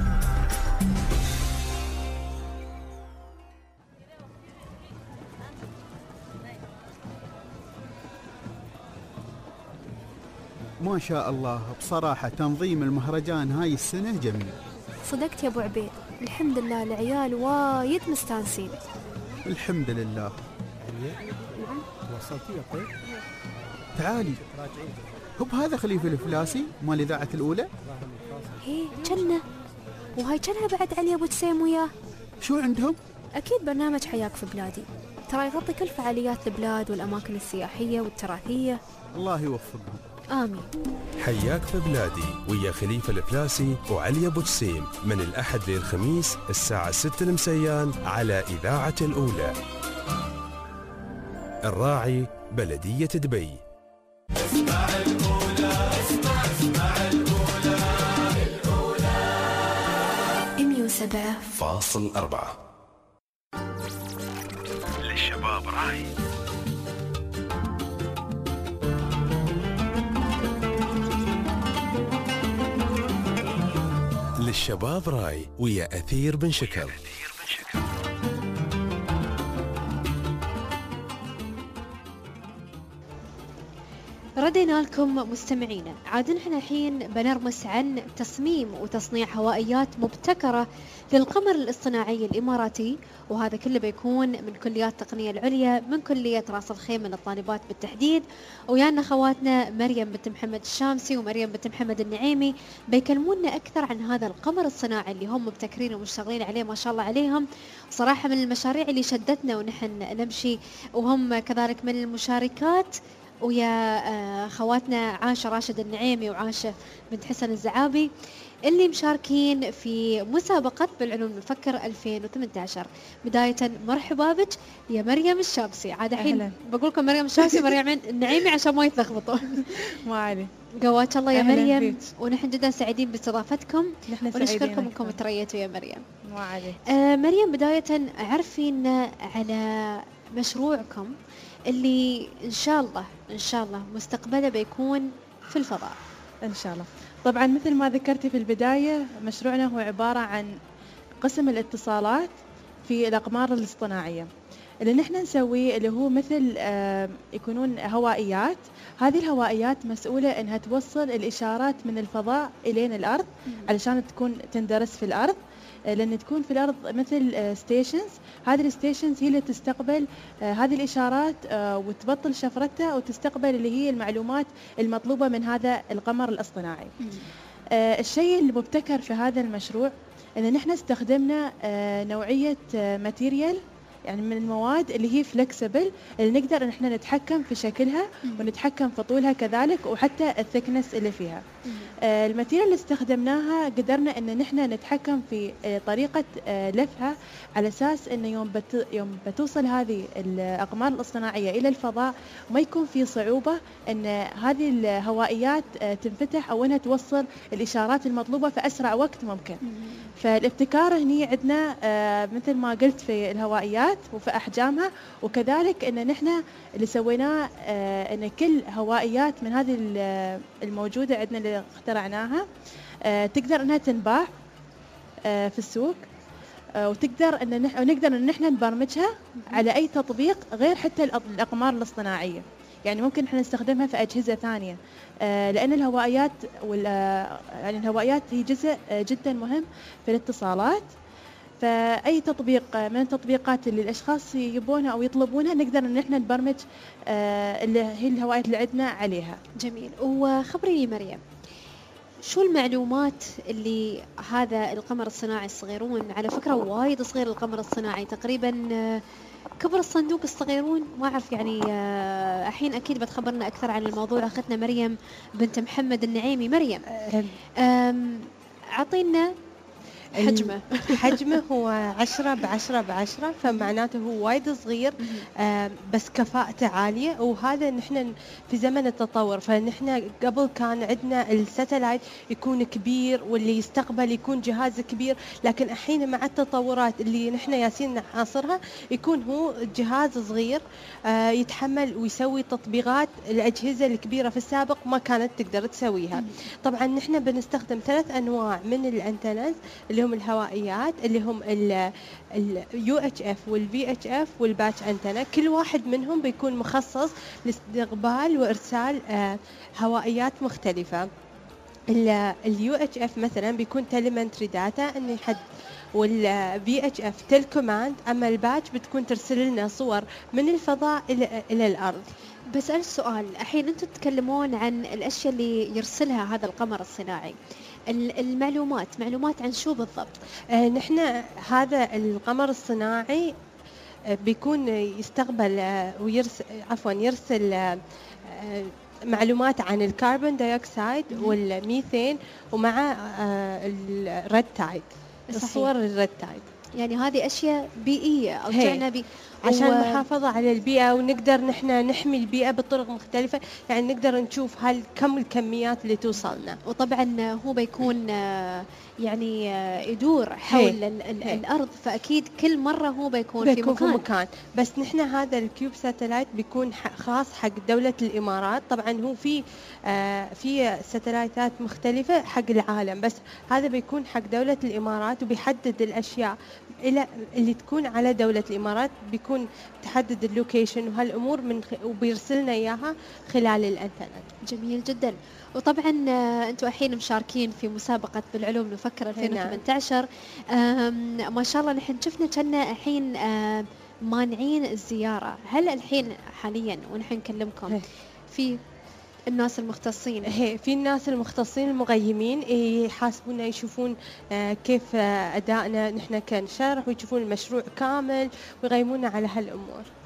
ما شاء الله، بصراحة تنظيم المهرجان هاي السنة جميل. صدقت يا أبو عبيد، الحمد لله العيال وايد مستانسين. الحمد لله. نعم وصلتي يا طيب؟ تعالي. هب هذا خليفة الفلاسي مال إذاعة الأولى؟ ايه جنة، وهاي جنة بعد علي أبو جسيم وياه. شو عندهم؟ أكيد برنامج حياك في بلادي، ترى يغطي كل فعاليات البلاد والأماكن السياحية والتراثية. الله يوفقهم. آمين. حياك في بلادي ويا خليفة الفلاسي وعلي أبو جسيم من الأحد للخميس الساعة 6 المسيان على إذاعة الأولى. الراعي بلدية دبي. اسمع الأولى، اسمع الأولى، الأولى 107.4. للشباب راي. للشباب راي ويا أثير بن شكر. ردينا لكم مستمعينا. عاد نحن الحين بنرمس عن تصميم وتصنيع هوائيات مبتكرة للقمر الاصطناعي الإماراتي، وهذا كله بيكون من كليات التقنية العليا، من كلية راس الخيم من الطالبات بالتحديد. ويانا خواتنا مريم بنت محمد الشامسي ومريم بنت محمد النعيمي بيكلمونا أكثر عن هذا القمر الصناعي اللي هم مبتكرين ومشتغلين عليه ما شاء الله عليهم. صراحة من المشاريع اللي شدتنا ونحن نمشي، وهم كذلك من المشاركات ويا خواتنا عاشة راشد النعيمي وعاشة بنت حسن الزعابي اللي مشاركين في مسابقة بالعلوم نفكر 2018. بداية مرحبا بك يا مريم الشامسي. عاد الحين بقول لكم مريم الشامسي مريم النعيمي عشان ما يتلخبطوا. ما علي. قواك الله يا مريم، ونحن جدا سعيدين باستضافتكم ونشكركم انكم تريتوا يا مريم. ما علي. مريم بداية عرفينا على مشروعكم اللي إن شاء الله مستقبله بيكون في الفضاء. إن شاء الله. طبعا مثل ما ذكرتي في البداية، مشروعنا هو عبارة عن قسم الاتصالات في الأقمار الاصطناعية. اللي نحن نسويه اللي هو مثل يكونون هوائيات. هذه الهوائيات مسؤولة أنها توصل الإشارات من الفضاء إلين الأرض علشان تكون تندرس في الأرض، لأن تكون في الأرض مثل ستيشنز. هذه الستيشنز هي اللي تستقبل هذه الإشارات وتبطل شفرتها وتستقبل اللي هي المعلومات المطلوبة من هذا القمر الاصطناعي. الشيء المبتكر في هذا المشروع أن نحن استخدمنا نوعية ماتيريال، يعني من المواد اللي هي فلكسبل، اللي نقدر ان احنا نتحكم في شكلها ونتحكم في طولها كذلك وحتى الثكنس اللي فيها. الماتيريال اللي استخدمناها قدرنا ان نحن نتحكم في طريقة لفها، على اساس انه يوم بتوصل هذه الاقمار الاصطناعية الى الفضاء ما يكون في صعوبة ان هذه الهوائيات تنفتح او انها توصل الاشارات المطلوبة في اسرع وقت ممكن. فالابتكار هني عندنا مثل ما قلت في الهوائيات وفي أحجامها، وكذلك أن نحن اللي سويناه أن كل هوائيات من هذه الموجودة عندنا اللي اخترعناها تقدر أنها تنباع في السوق، وتقدر أن نقدر أن نحن نبرمجها على أي تطبيق غير حتى الأقمار الاصطناعية. يعني ممكن احنا نستخدمها في أجهزة ثانية، لأن الهوائيات يعني الهوائيات هي جزء جدا مهم في الاتصالات. فأي تطبيق من التطبيقات اللي الأشخاص يبونها أو يطلبونها نقدر إن احنا نبرمج اللي هي الهوائيات اللي عندنا عليها. جميل. وخبريني مريم، شو المعلومات اللي هذا القمر الصناعي الصغيرون، على فكرة وايد صغير القمر الصناعي، تقريبا كبر الصندوق الصغيرون، ما أعرف يعني. الحين أكيد بتخبرنا أكثر عن الموضوع أختنا مريم بنت محمد النعيمي. مريم عطينا حجمه هو 10x10x10، فمعناته هو وايد صغير بس كفاءته عالية. وهذا نحن في زمن التطور، فنحن قبل كان عندنا الساتلايت يكون كبير واللي يستقبل يكون جهاز كبير، لكن الحين مع التطورات اللي نحن ياسين نعاصرها يكون هو جهاز صغير يتحمل ويسوي تطبيقات الأجهزة الكبيرة في السابق ما كانت تقدر تسويها. طبعا نحن بنستخدم 3 أنواع من الأنتنز اللي هم الهوائيات، اللي هم ال UHF وال VHF والباتش أنتنا. كل واحد منهم بيكون مخصص لاستقبال وإرسال هوائيات مختلفة. ال UHF مثلا بيكون telemetry data إنه يحد، وال VHF تلكوماند. أما الباتش بتكون ترسل لنا صور من الفضاء إلى الأرض. بسأل سؤال، الحين أنتم تتكلمون عن الأشياء اللي يرسلها هذا القمر الصناعي، المعلومات عن شو بالضبط؟ نحن هذا القمر الصناعي بيكون يستقبل يرسل معلومات عن الكربون دايوكسيد والميثين ومع الريد تايد، الصور الريد تايد. يعني هذه أشياء بيئية أو تعنى عشان المحافظة على البيئة، ونقدر نحن نحمي البيئة بطرق مختلفة. يعني نقدر نشوف كم الكميات اللي توصلنا. وطبعا هو بيكون يعني يدور حول الأرض، فأكيد كل مرة هو بيكون في مكان. بس نحن هذا الكيوب ساتلايت بيكون خاص حق دولة الإمارات. طبعا هو في ساتلايتات مختلفة حق العالم، بس هذا بيكون حق دولة الإمارات، وبيحدد الأشياء اللي تكون على دولة الإمارات، بيكون تحدد اللوكيشن وهالأمور وبيرسلنا إياها خلال الأنتنة. جميل جدا. وطبعا أنتم الحين مشاركين في مسابقة بالعلوم نفكر 2018. ما شاء الله نحن شفنا كنا الحين مانعين الزيارة. هل الحين حاليا ونحن نكلمكم في الناس المختصين، في الناس المختصين المغيمين يحاسبونا، يشوفون كيف أدائنا نحن كنشرح، ويشوفون المشروع كامل ويغيمونا على هالأمور.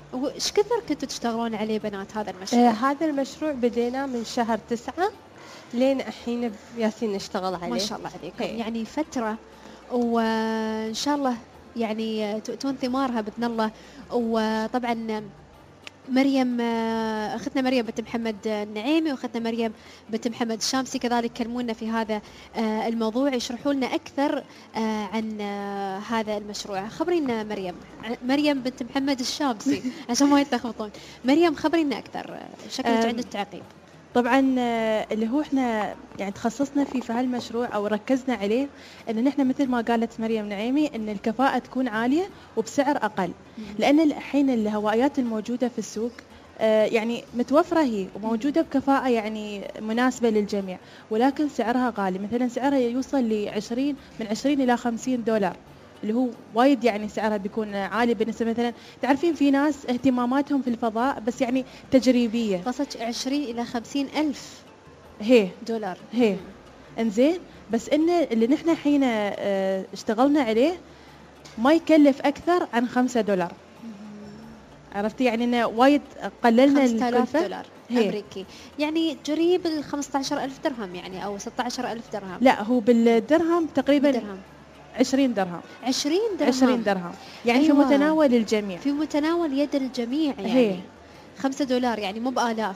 وإيش كثر كنتوا تشتغلون عليه بنات هذا المشروع؟ هذا المشروع بدينا من شهر 9 لين الحين ياسين نشتغل عليه. ما شاء الله عليكم. يعني فترة، وإن شاء الله يعني تؤتون ثمارها بإذن الله. وطبعا مريم، أختنا مريم بنت محمد النعيمي وأختنا مريم بنت محمد الشامسي كذلك كلمونا في هذا الموضوع، يشرحوا لنا أكثر عن هذا المشروع. خبرينا مريم بنت محمد الشامسي عشان ما يتلخبطون. مريم خبرينا أكثر، شكلك عندك تعقيب. طبعا اللي هو احنا يعني تخصصنا فيه في هالمشروع او ركزنا عليه ان نحن مثل ما قالت مريم نعيمي ان الكفاءة تكون عالية وبسعر اقل، لان الحين الهوائيات الموجودة في السوق يعني متوفرة هي وموجودة بكفاءة يعني مناسبة للجميع، ولكن سعرها غالي. مثلا سعرها يوصل من 20 إلى 50 دولار، اللي هو وايد يعني سعرها بيكون عالي بالنسبة. مثلا تعرفين في ناس اهتماماتهم في الفضاء بس يعني تجريبية، قصدك 20 إلى 50 ألف دولار. انزين، بس إن اللي نحن حين اشتغلنا عليه ما يكلف أكثر عن 5 دولار. عرفتي يعني إنه وايد قللنا الكلفة. 5000 دولار أمريكي، يعني قريب ال 15,000 درهم يعني أو 16,000 درهم. لا، هو بالدرهم تقريبا 20 درهم. 20 درهم يعني أيوة. في متناول الجميع، في متناول يد الجميع يعني 5 دولار يعني مو بآلاف.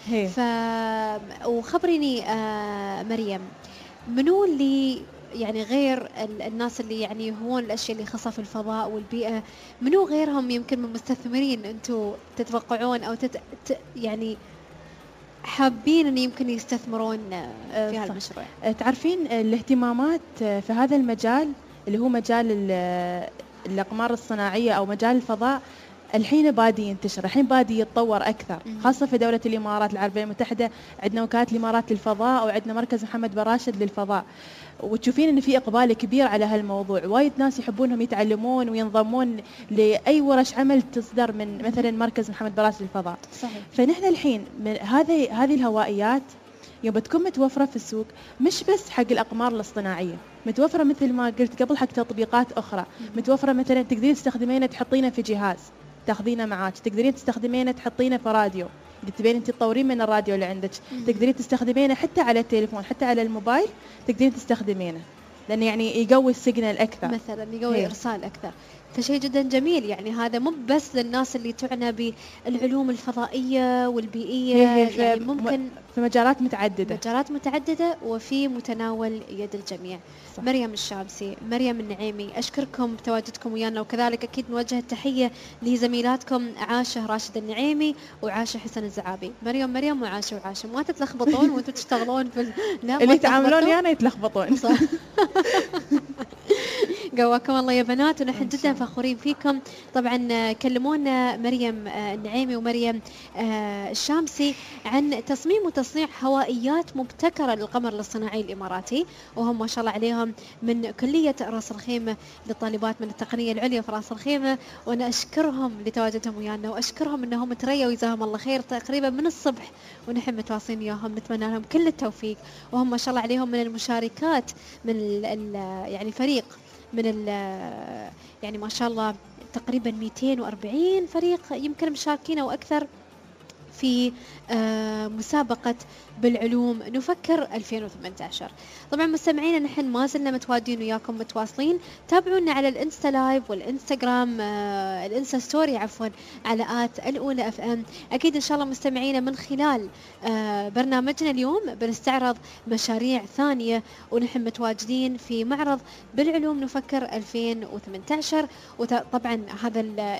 وخبريني مريم، منو اللي يعني غير الناس اللي يعني هون الأشياء اللي خاصة في الفضاء والبيئة، منو غيرهم يمكن من مستثمرين أنتوا تتوقعون أو يعني حابين أن يمكن يستثمرون في هذا المشروع؟ تعرفين الاهتمامات في هذا المجال اللي هو مجال الأقمار الصناعية أو مجال الفضاء الحين بادي ينتشر، الحين بادي يتطور أكثر، خاصة في دولة الإمارات العربية المتحدة. عندنا وكالة الإمارات للفضاء وعندنا مركز محمد براشد للفضاء، وتشوفين إن في إقبال كبير على هالموضوع. وايد ناس يحبونهم يتعلمون وينضمون لأي ورش عمل تصدر من مثلا مركز محمد براشد للفضاء. صحيح. فنحن الحين من هذه الهوائيات يوم بتكون متوفرة في السوق، مش بس حق الأقمار الاصطناعية، متوفرة مثل ما قلت قبل حق تطبيقات أخرى. متوفرة مثلا تقدرين تستخدمينه تحطينه في جهاز تاخذينه معاك، تقدرين تستخدمينه تحطينه في راديو إذا تبين أنت تطورين من الراديو اللي عندك، تقدرين تستخدمينه حتى على التليفون، حتى على الموبايل تقدرين تستخدمينه، لأنه يعني يقوي السيجنال أكثر، مثلا يقوي الإرسال أكثر. فشيء جدا جميل. يعني هذا مو بس للناس اللي تعنى بالعلوم الفضائية والبيئية، يعني ممكن في مجالات متعددة وفي متناول يد الجميع. صح. مريم الشامسي، مريم النعيمي، أشكركم بتواجدكم ويانا، وكذلك أكيد نوجه التحية لزميلاتكم عاشة راشد النعيمي وعاشة حسن الزعابي. مريم وعاشة، ما تتلخبطون وانتم تشتغلون اللي يتعاملون ويانا يتلخبطون. صح. قواكم الله يا بنات، ونحن جدا فخورين فيكم. طبعا كلمونا مريم النعيمي ومريم الشامسي عن تصميم وتصنيع هوائيات مبتكرة للقمر الاصطناعي الإماراتي، وهم ما شاء الله عليهم من كلية راس الخيمة للطالبات من التقنية العليا في راس الخيمة. وأنا أشكرهم لتواجدهم ويانا، وأشكرهم أنهم تريوا وجزاهم الله خير تقريبا من الصبح ونحن متواصلين وياهم. نتمنى لهم كل التوفيق، وهم ما شاء الله عليهم من المشاركات من يعني فريق من يعني ما شاء الله تقريبا 240 فريق يمكن مشاركين أو أكثر في مسابقة بالعلوم نفكر 2018. طبعا مستمعينا نحن ما زلنا متواجدين وياكم متواصلين. تابعونا على الانستا لايف والانستغرام الانستا ستوري عفوا على الأولى FM. أكيد إن شاء الله مستمعينا من خلال برنامجنا اليوم بنستعرض مشاريع ثانية، ونحن متواجدين في معرض بالعلوم نفكر 2018. وطبعا هذا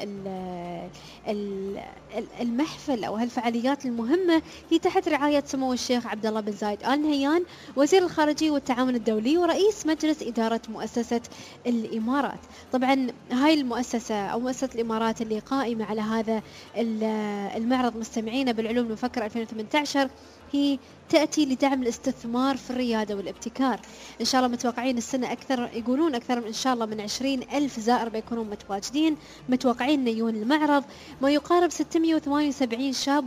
المحفل أو هالفعاليات المهمة هي تحت رعاية سمو الشيخ عبد الله بن زايد آل نهيان وزير الخارجية والتعاون الدولي ورئيس مجلس إدارة مؤسسة الإمارات. طبعا هاي المؤسسة أو مؤسسة الإمارات اللي قائمة على هذا المعرض مستمعينا بالعلوم نفكر 2018 هي تأتي لدعم الاستثمار في الريادة والابتكار. إن شاء الله متوقعين السنة أكثر، يقولون أكثر إن شاء الله من 20,000 زائر بيكونون متواجدين. متوقعين يجون المعرض ما يقارب 678 شاب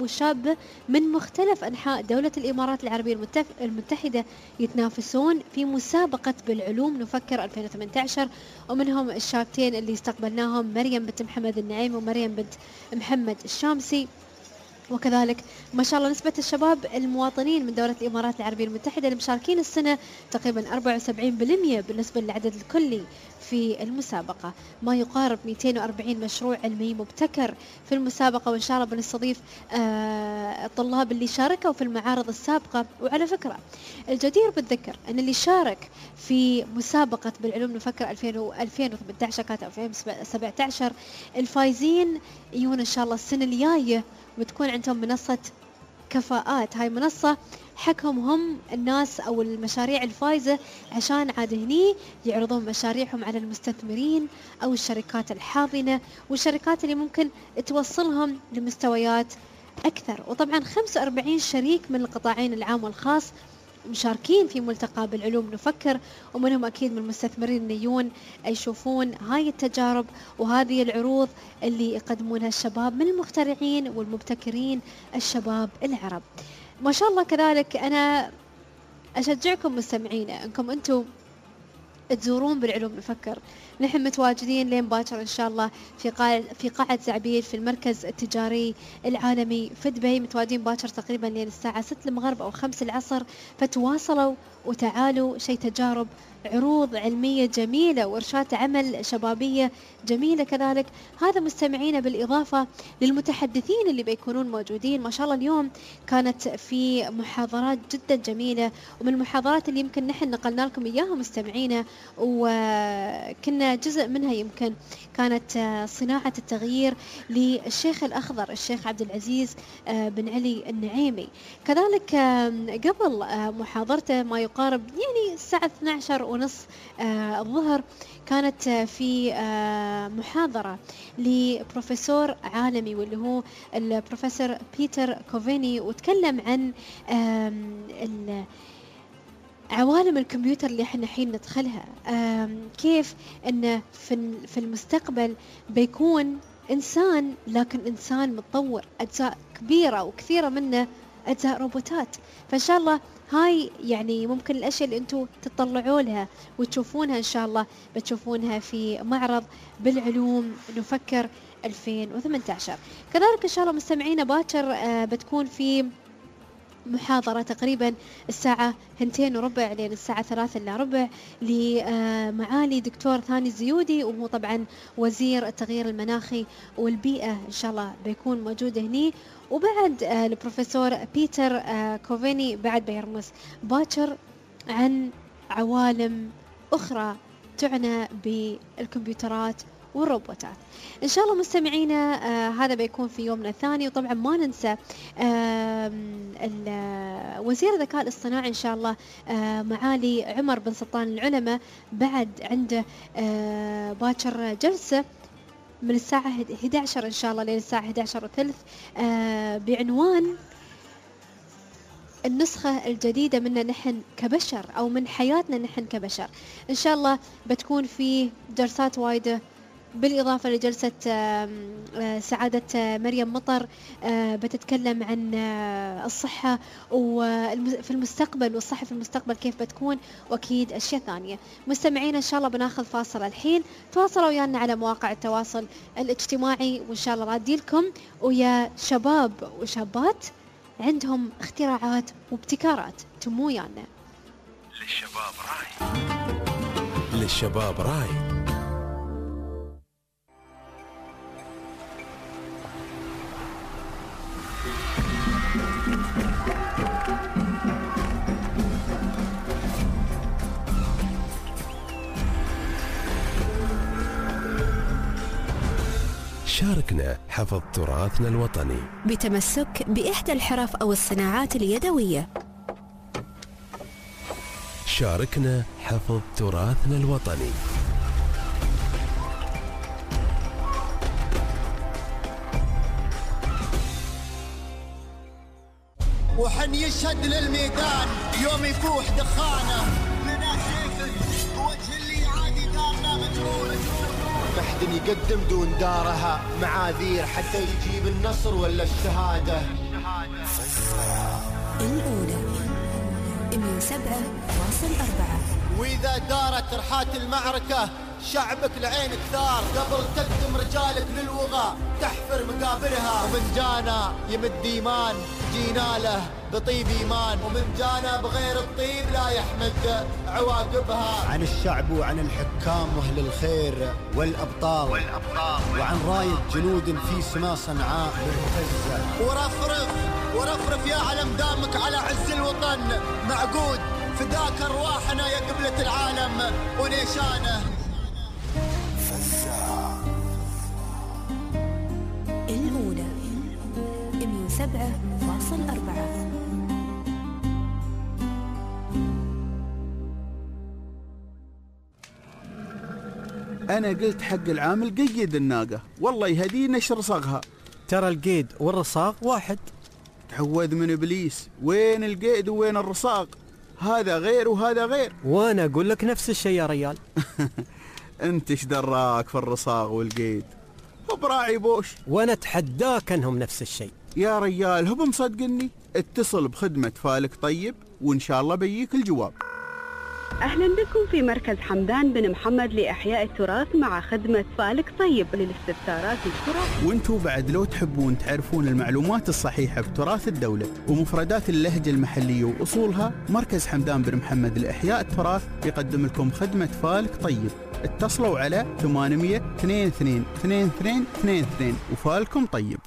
والشابة من مختلف أنحاء دولة الإمارات العربية المتحدة يتنافسون في مسابقة بالعلوم نفكر 2018، ومنهم الشابتين اللي استقبلناهم مريم بنت محمد النعيم ومريم بنت محمد الشامسي. وكذلك ما شاء الله نسبة الشباب المواطنين من دولة الإمارات العربية المتحدة المشاركين السنة تقريبا 74% بالنسبة للعدد الكلي في المسابقة، ما يقارب 240 مشروع علمي مبتكر في المسابقة. وإن شاء الله بنستضيف الطلاب اللي شاركوا في المعارض السابقة. وعلى فكرة الجدير بالذكر أن اللي شارك في مسابقة بالعلوم نفكر 2018 كانت 2017 الفايزين يجون إن شاء الله السنة الجاية بتكون عندهم منصة كفاءات. هاي منصة حكهم هم الناس أو المشاريع الفايزة عشان عاد هني يعرضون مشاريعهم على المستثمرين أو الشركات الحاضنة والشركات اللي ممكن توصلهم لمستويات أكثر. وطبعا 45 شريك من القطاعين العام والخاص مشاركين في ملتقى بالعلوم نفكر، ومنهم أكيد من المستثمرين اللي يجون يشوفون هاي التجارب وهذه العروض اللي يقدمونها الشباب من المخترعين والمبتكرين الشباب العرب. ما شاء الله كذلك أنا أشجعكم مستمعينا أنكم أنتم تزورون بالعلوم نفكر. نحن متواجدين لين باكر إن شاء الله في قاعة زعبيل في المركز التجاري العالمي في دبي. متواجدين باكر تقريبا لين الساعة 6 المغرب أو 5 العصر، فتواصلوا وتعالوا. شيء تجارب، عروض علمية جميلة وإرشاد عمل شبابية جميلة كذلك. هذا مستمعينا بالإضافة للمتحدثين اللي بيكونون موجودين. ما شاء الله اليوم كانت في محاضرات جدا جميلة، ومن المحاضرات اللي يمكن نحن نقلنا لكم إياها مستمعينا وكنا جزء منها يمكن كانت صناعة التغيير للشيخ الأخضر الشيخ عبد العزيز بن علي النعيمي. كذلك قبل محاضرته ما يقارب يعني الساعة 12:30 الظهر كانت في محاضرة لبروفيسور عالمي واللي هو البروفيسور بيتر كوفيني، وتكلم عن عوالم الكمبيوتر اللي احنا حين ندخلها، كيف ان في المستقبل بيكون انسان، لكن انسان متطور، اجزاء كبيرة وكثيرة منه اجزاء روبوتات. فان شاء الله هاي يعني ممكن الاشياء اللي انتم تطلعوا لها وتشوفونها ان شاء الله بتشوفونها في معرض بالعلوم نفكر 2018. كذلك ان شاء الله مستمعينا باكر بتكون في محاضرة تقريبا الساعة 2:15 لين الساعة 3:15 لمعالي دكتور ثاني الزيودي، وهو طبعا وزير التغيير المناخي والبيئة. إن شاء الله بيكون موجود هني. وبعد البروفيسور بيتر كوفيني بعد بيرمز باكر عن عوالم أخرى تعنى بالكمبيوترات والروبوتات. إن شاء الله مستمعينا هذا بيكون في يومنا الثاني. وطبعا ما ننسى وزير الذكاء الاصطناعي إن شاء الله معالي عمر بن سلطان العلماء بعد عنده باكر جلسة من الساعة 11 إن شاء الله لين الساعة 11:30 بعنوان النسخة الجديدة منا نحن كبشر أو من حياتنا نحن كبشر. إن شاء الله بتكون في جلسات وايدة بالإضافة لجلسة سعادة مريم مطر بتتكلم عن الصحة وفي المستقبل والصحة في المستقبل كيف بتكون، وأكيد أشياء ثانية. مستمعين إن شاء الله بناخذ فاصل الحين. تواصلوا ويانا على مواقع التواصل الاجتماعي، وإن شاء الله رادي لكم ويا شباب وشابات عندهم اختراعات وابتكارات. تمو ويانا. للشباب راي. للشباب راي. شاركنا حفظ تراثنا الوطني بتمسك بإحدى الحرف أو الصناعات اليدوية. شاركنا حفظ تراثنا الوطني. وحن يشهد للميدان يوم يفوح دخانه لنا سيف وجه اللي عادي دارنا مجهول. ما حد يقدم دون دارها معاذير حتى يجيب النصر ولا الشهاده. الأولى 107.4. وإذا دارت رحات المعركة شعبك لعين كثار، قبل تقدم رجالك للوغى تحفر مقابرها. ومن جانا يمد إيمان جينا له بطيب إيمان، ومن جانا بغير الطيب لا يحمد عواقبها. عن الشعب وعن الحكام وأهل الخير والأبطال وعن راية جنود في سما صنعاء مرتزة. ورفرف يا علم دامك على عز الوطن معقود، فداك أرواحنا يا قبلة العالم ونيشانه. الأولى 107.4. أنا قلت حق العامل قيد الناقة، والله يهدي نشر صاغها. ترى القيد والرصاغ واحد. تعوذ من إبليس، وين القيد وين الرصاغ؟ هذا غير وهذا غير. وأنا أقول لك نفس الشيء يا ريال. أنت إيش دراك في الرصاغ والقيد؟ هو براعي بوش. وأنا أتحداك أنهم نفس الشيء يا ريال. هو مصدقني؟ اتصل بخدمة فالك طيب وإن شاء الله بيجيك الجواب. أهلا بكم في مركز حمدان بن محمد لإحياء التراث مع خدمة فالك طيب للاستفسارات التراث. وانتوا بعد لو تحبون تعرفون المعلومات الصحيحة بتراث الدولة ومفردات اللهجة المحلية وأصولها، مركز حمدان بن محمد لإحياء التراث يقدم لكم خدمة فالك طيب. اتصلوا على 800 22 22 22 وفالكم طيب.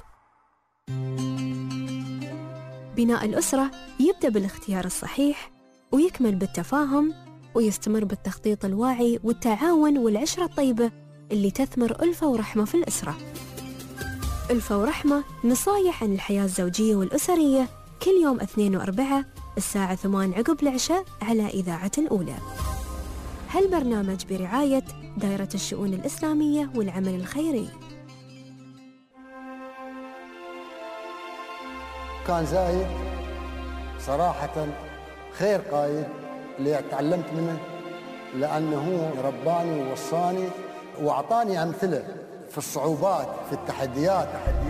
بناء الأسرة يبدأ بالاختيار الصحيح ويكمل بالتفاهم ويستمر بالتخطيط الواعي والتعاون والعشرة الطيبة اللي تثمر ألفة ورحمة في الأسرة. ألفة ورحمة نصايح عن الحياة الزوجية والأسرية كل يوم 2 و4 الساعة 8 عقب العشاء على إذاعة الأولى. هالبرنامج برعاية دائرة الشؤون الإسلامية والعمل الخيري. كان زايد صراحة خير قايد اللي تعلمت منه، لأنه رباني ووصاني وأعطاني أمثلة في الصعوبات في التحديات.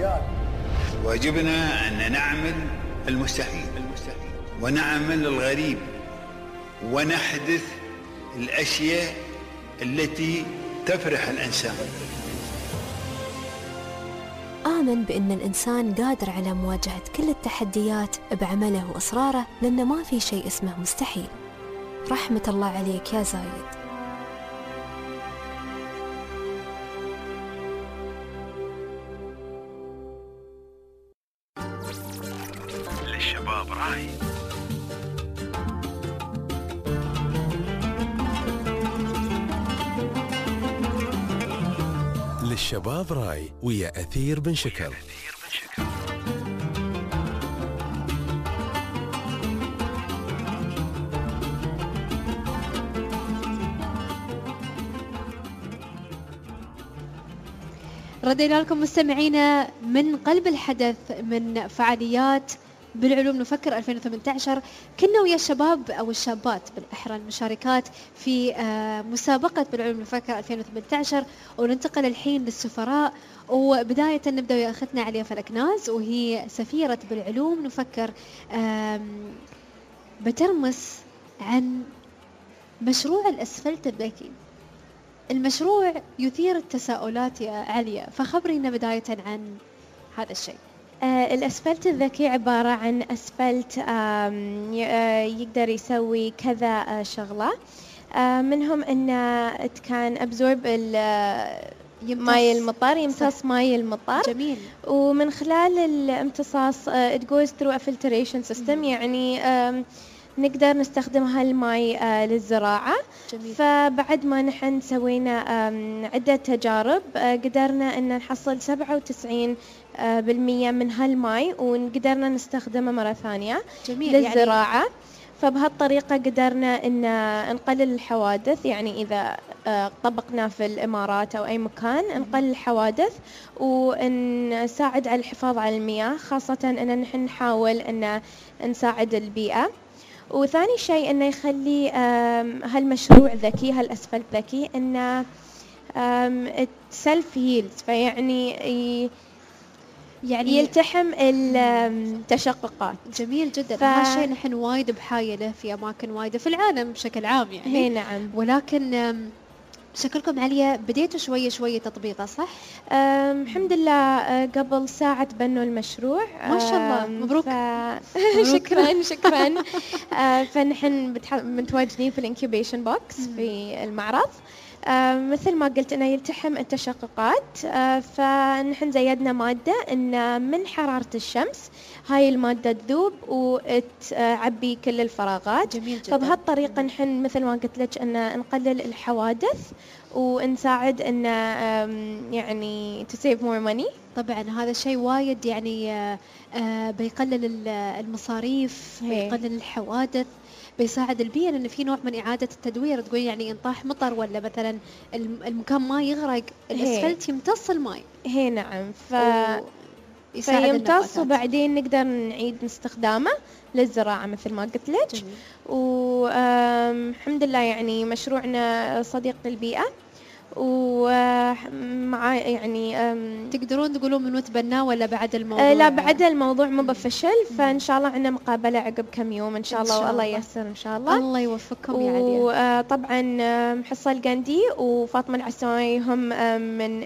واجبنا أن نعمل المستحيل ونعمل الغريب ونحدث الأشياء التي تفرح الإنسان. آمن بأن الإنسان قادر على مواجهة كل التحديات بعمله وإصراره، لأن ما في شيء اسمه مستحيل. رحمة الله عليك يا زايد. للشباب راي. للشباب راي ويا أثير بن شكر. ردينا لكم مستمعينا من قلب الحدث من فعاليات بالعلوم نفكر 2018. كنا ويا الشباب أو الشابات بالأحرى المشاركات في مسابقة بالعلوم نفكر 2018، وننتقل الحين للسفراء. وبداية نبدأ ويا أختنا عليا فلكناز، وهي سفيرة بالعلوم نفكر، بترمس عن مشروع الأسفلت الذكي. المشروع يثير التساؤلات يا عليا، فخبرينا بداية عن هذا الشيء. الأسفلت الذكي عبارة عن أسفلت يقدر يسوي كذا شغلة، منهم أنه كان أبزورب ماي المطر، يمتص ماي المطر. جميل. ومن خلال الامتصاص it goes through a filtration system، يعني نقدر نستخدم هالماي للزراعة. جميل. فبعد ما نحن سوينا عدة تجارب قدرنا أن نحصل 97% من هالماي، وقدرنا نستخدمه مرة ثانية. جميل. للزراعة. يعني فبهالطريقة قدرنا أن نقلل الحوادث، يعني إذا طبقنا في الإمارات أو أي مكان نقلل الحوادث ونساعد على الحفاظ على المياه، خاصة أن نحن نحاول أن نساعد البيئة. وثاني شيء أنه يخلي هالمشروع ذكي، هالأسفلت ذكي، أنه سيلف هيلز، فيعني يعني يلتحم التشققات. جميل جدا. هذا الشيء نحن وايد بحاجة في أماكن وايدة في العالم بشكل عام يعني. هي نعم. ولكن شكلكم عليا بديتوا شوية تطبيقه صح؟ الحمد لله قبل ساعة تبنوا المشروع. ما شاء الله مبروك. شكرا. فنحن متواجدين في الانكيوبيشن بوكس في المعرض. مثل ما قلت انه يلتحم التشققات. فنحن زيدنا مادة ان من حرارة الشمس هاي المادة تذوب وتعبي كل الفراغات. جميل جدا. فبهالطريقة نحن مثل ما قلت لك ان نقلل الحوادث ونساعد ان يعني to save more money. طبعا هذا شيء وايد يعني بيقلل المصاريف، بيقلل الحوادث، بيساعد البيئة، لأن في نوع من إعادة التدوير. تقول يعني إن طاح مطر ولا مثلا المكان ما يغرق، الأسفلت يمتص الماء. هي نعم. فيمتص وبعدين نقدر نعيد استخدامه للزراعة مثل ما قلت لك. والحمد لله يعني مشروعنا صديق للبيئة، ومع يعني تقدرون تقولون من تبناه ولا بعد الموضوع؟ لا بعد الموضوع مو بفشل. فإن شاء الله عندنا مقابلة عقب كم يوم إن شاء الله، والله ييسر إن شاء الله. الله يوفقكم يا عليا. وطبعا حصة القندي وفاطمة العساوي هم من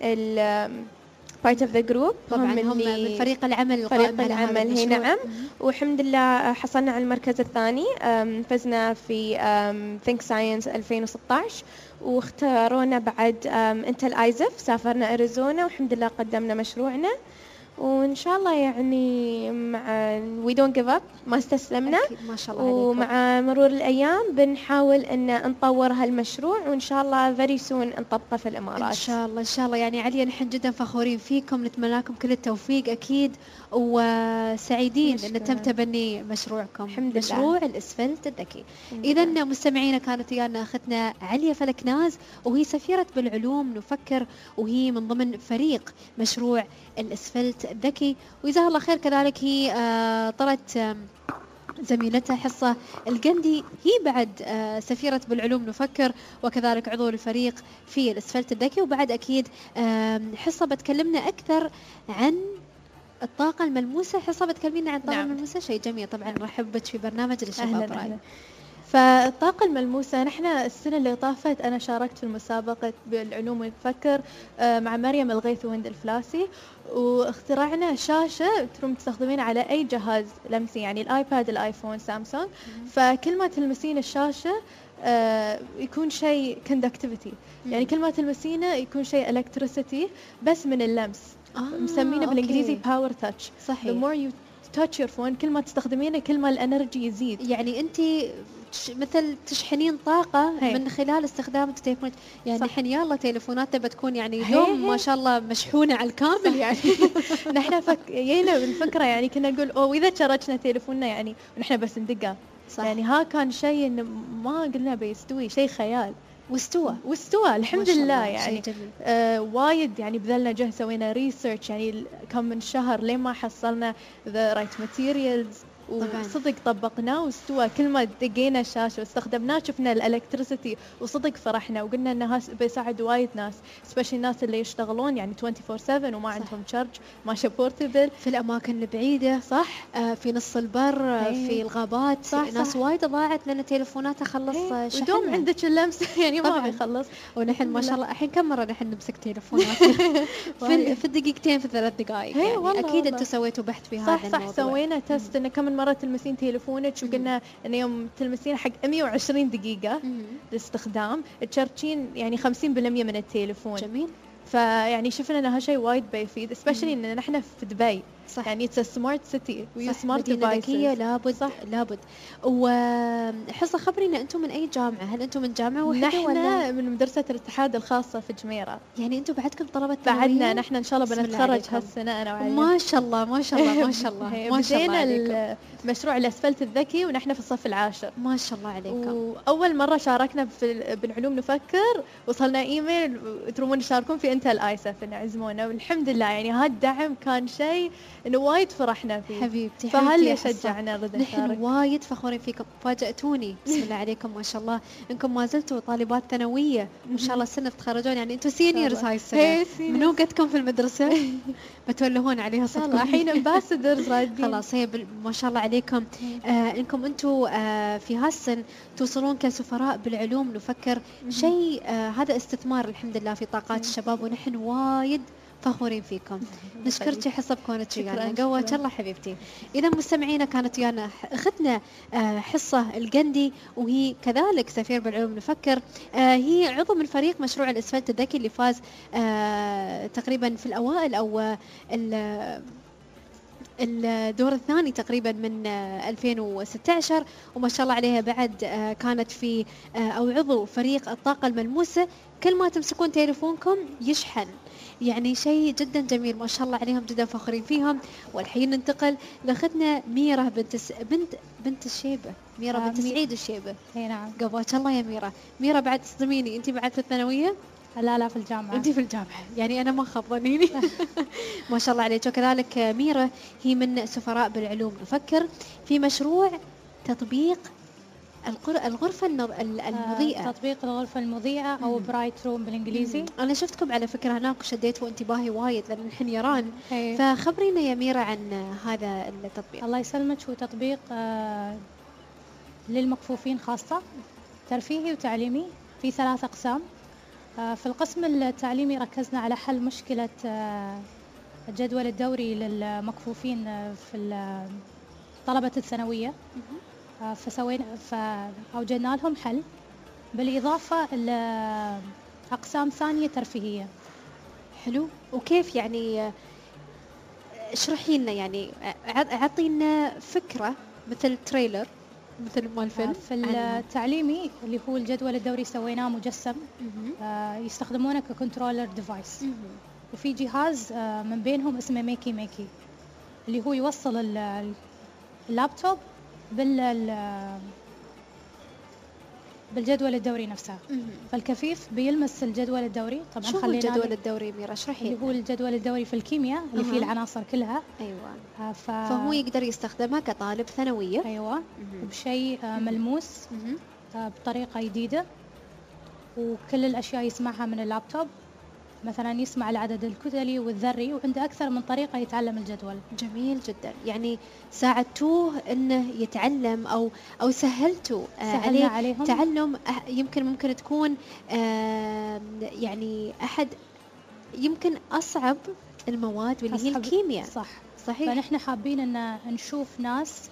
part of the group. طبعا هم من فريق العمل. هي نعم. والحمد لله حصلنا على المركز الثاني. فزنا في Think Science 2016 واختارونا بعد انتل ايزف. سافرنا اريزونا والحمد لله قدمنا مشروعنا، وإن شاء الله يعني مع we don't give up ما استسلمنا. ما شاء الله ومع مرور الأيام بنحاول أن نطور هالمشروع، وإن شاء الله very soon نطبقه في الإمارات. إن شاء الله يعني عليا نحن جدا فخورين فيكم، نتمنى لكم كل التوفيق أكيد، وسعيدين أن تم تبني مشروعكم. الحمد لله. مشروع الأسفلت الذكي. إذا مستمعينا كانت ويانا أختنا عليا فلكناز، وهي سفيرة بالعلوم نفكر، وهي من ضمن فريق مشروع الأسفلت الذكي. وجزاها الله خير. كذلك هي طلت زميلتها حصة القندي، هي بعد سفيرة بالعلوم نفكر، وكذلك عضو الفريق في الأسفلت الذكي. وبعد أكيد حصة بتكلمنا أكثر عن الطاقة الملموسة. حصة بتكلمينا عن الطاقة الملموسة. شيء جميل. طبعا نرحب بك في برنامج للشباب راي. فالطاقة الملموسة نحن السنة اللي طافت أنا شاركت في مسابقة بالعلوم ونفكر مع مريم الغيث وهند الفلاسي، واخترعنا شاشة تروم تستخدمين على أي جهاز لمسي، يعني الآيباد، الآيفون، سامسونج. فكل ما تلمسين الشاشة يكون شيء conductivity، يعني كل ما تلمسينه يكون شيء electricity بس من اللمس. مسمينه بالإنجليزي power touch. صحيح. The more you touch your phone كل ما تستخدمينه كل ما الانرجي يزيد. يعني انت مثل تشحنين طاقة من خلال استخدام التليفون. يعني الحين يلا تليفوناتنا بتكون يعني دوم ما شاء الله مشحونة على الكامل. يعني نحن جينا بالفكرة، يعني كنا نقول وإذا شاركنا تليفوننا يعني ونحن بس ندقه. يعني ها كان شيء إنه ما قلنا بيستوي، شيء خيال. واستوى الحمد لله. يعني وايد يعني بذلنا جهد، سوينا ريسيرش يعني كم من شهر لين ما حصلنا the right materials، وصدق طبقناه واستوى. كل ما دقينا الشاشة واستخدمناه شفنا الالكتريسيتي، وصدق فرحنا وقلنا انه بيساعد وايد ناس، سبيشلي الناس اللي يشتغلون يعني 24/7 وما عندهم تشارج، ماشي بورتبل في الاماكن البعيدة. صح. في نص البر، في الغابات. صح. ناس وايد ضاعت لان تليفوناتها خلص شحن. ودوم عندك اللمس يعني ما بيخلص. ونحن ما شاء الله الحين كم مرة نحن نمسك تليفونات في الدقيقتين، في 3 دقائق. يعني اكيد انتم سويتوا بحث في هذا الموضوع. صح. سوينا تست انه كم مرة تلمسين تليفونك، وقلنا ان يوم تلمسين حق 120 دقيقة الاستخدام تشارجين يعني 50% من التليفون. جميل. فيعني شفنا ان هالشيء وايد بيفيد، سبيشلي ان نحن في دبي. صح. يعني اتس سمارت سيتي وسمارت ذكية. لابد. وحصة خبرينا انتم من اي جامعة؟ هل انتم من جامعة واحدة نحن ولا من مدرسة الاتحاد الخاصة في جميرة؟ يعني انتم بعدكم طلبة بعدنا نحن ان شاء الله بنتخرج هالسنة انا وعلي. ما شاء الله ما شاء الله ما شاء الله ما شاء الله عليكم. مشروع الأسفلت الذكي ونحن في الصف العاشر. ما شاء الله عليكم. وأول مرة شاركنا بالعلوم نفكر وصلنا إيميل ترومون تشاركون في انتل ايسف إن عزمونا، والحمد لله يعني هالدعم كان شيء إنه وايد فرحنا فيه حبيبتي فهل يا حصة. يشجعنا غدا نحن شارك. وايد فخورين فيكم، فاجأتوني بسم الله عليكم ما شاء الله، انكم ما زلتوا طالبات ثانويه وان شاء الله السنه تتخرجون، يعني انتم سينيورز هاي السنه. منو قدكم في المدرسه؟ بتولهون عليها صدق الحين امباسدرز رادين. خلاص هي ما شاء الله عليكم. انكم انتم في هالسن توصلون كسفراء بالعلوم نفكر شيء هذا استثمار الحمد لله في طاقات الشباب، ونحن وايد فخورين فيكم. نشكرك حصة بكونك ويانا، قوّاك الله حبيبتي. إذا مستمعينا كانت ويانا أخذنا حصة القندي، وهي كذلك سفير بالعلوم نفكر. هي عضو من فريق مشروع الأسفلت الذكي اللي فاز تقريبا في الأوائل أو الدور الثاني تقريبا من 2016، وما شاء الله عليها بعد كانت في أو عضو فريق الطاقة الملموسة. كل ما تمسكون تليفونكم يشحن، يعني شيء جدا جميل ما شاء الله عليهم، جدا فخورين فيهم. والحين ننتقل لأختنا ميرة بنت الشيبة، ميرة بنت سعيد الشيبة. اي نعم. قباك الله يا ميرة. ميرة بعد تصدميني، انت بعد في الثانوية؟ لا في الجامعة. انت في الجامعة، يعني انا ما خضنيني. ما شاء الله عليك. وكذلك ميرة هي من سفراء بالعلوم نفكر في مشروع تطبيق الغرفة المضيئة. تطبيق الغرفة المضيئة أو برايت روم بالإنجليزي. أنا شفتكم على فكرة هناك وشديتوا انتباهي وايد لأن نحن يران. فخبرينا يا ميرة عن هذا التطبيق. الله يسلمك. هو تطبيق للمكفوفين خاصة، ترفيهي وتعليمي، في 3 أقسام. في القسم التعليمي ركزنا على حل مشكلة الجدول الدوري للمكفوفين في طلبة الثانوية، فأوجدنا لهم حل، بالإضافة لأقسام ثانية ترفيهية. حلو. وكيف يعني اشرحي لنا، يعني اعطينا فكرة مثل تريلر مثل مال الفيلم. في التعليمي اللي هو الجدول الدوري سويناه مجسم، يستخدمونه ككنترولر ديفايس، وفي جهاز من بينهم اسمه ميكي اللي هو يوصل اللابتوب بالجدول الدوري نفسه. فالكفيف بيلمس الجدول الدوري. طبعا شو هو الجدول الدوري ميرا؟ اشرحي. اللي هو الجدول الدوري في الكيمياء اللي فيه العناصر كلها. ايوه. فهو يقدر يستخدمها كطالب ثانويه. ايوه. بشيء ملموس، بطريقه جديده، وكل الاشياء يسمعها من اللابتوب. مثلا يسمع العدد الكتلي والذري، وعنده أكثر من طريقة يتعلم الجدول. جميل جدا. يعني ساعدتوه أنه يتعلم أو سهلتوا عليه تعلم. ممكن تكون يعني أحد يمكن أصعب المواد واللي هي الكيمياء. صحيح. فنحن حابين أن نشوف ناس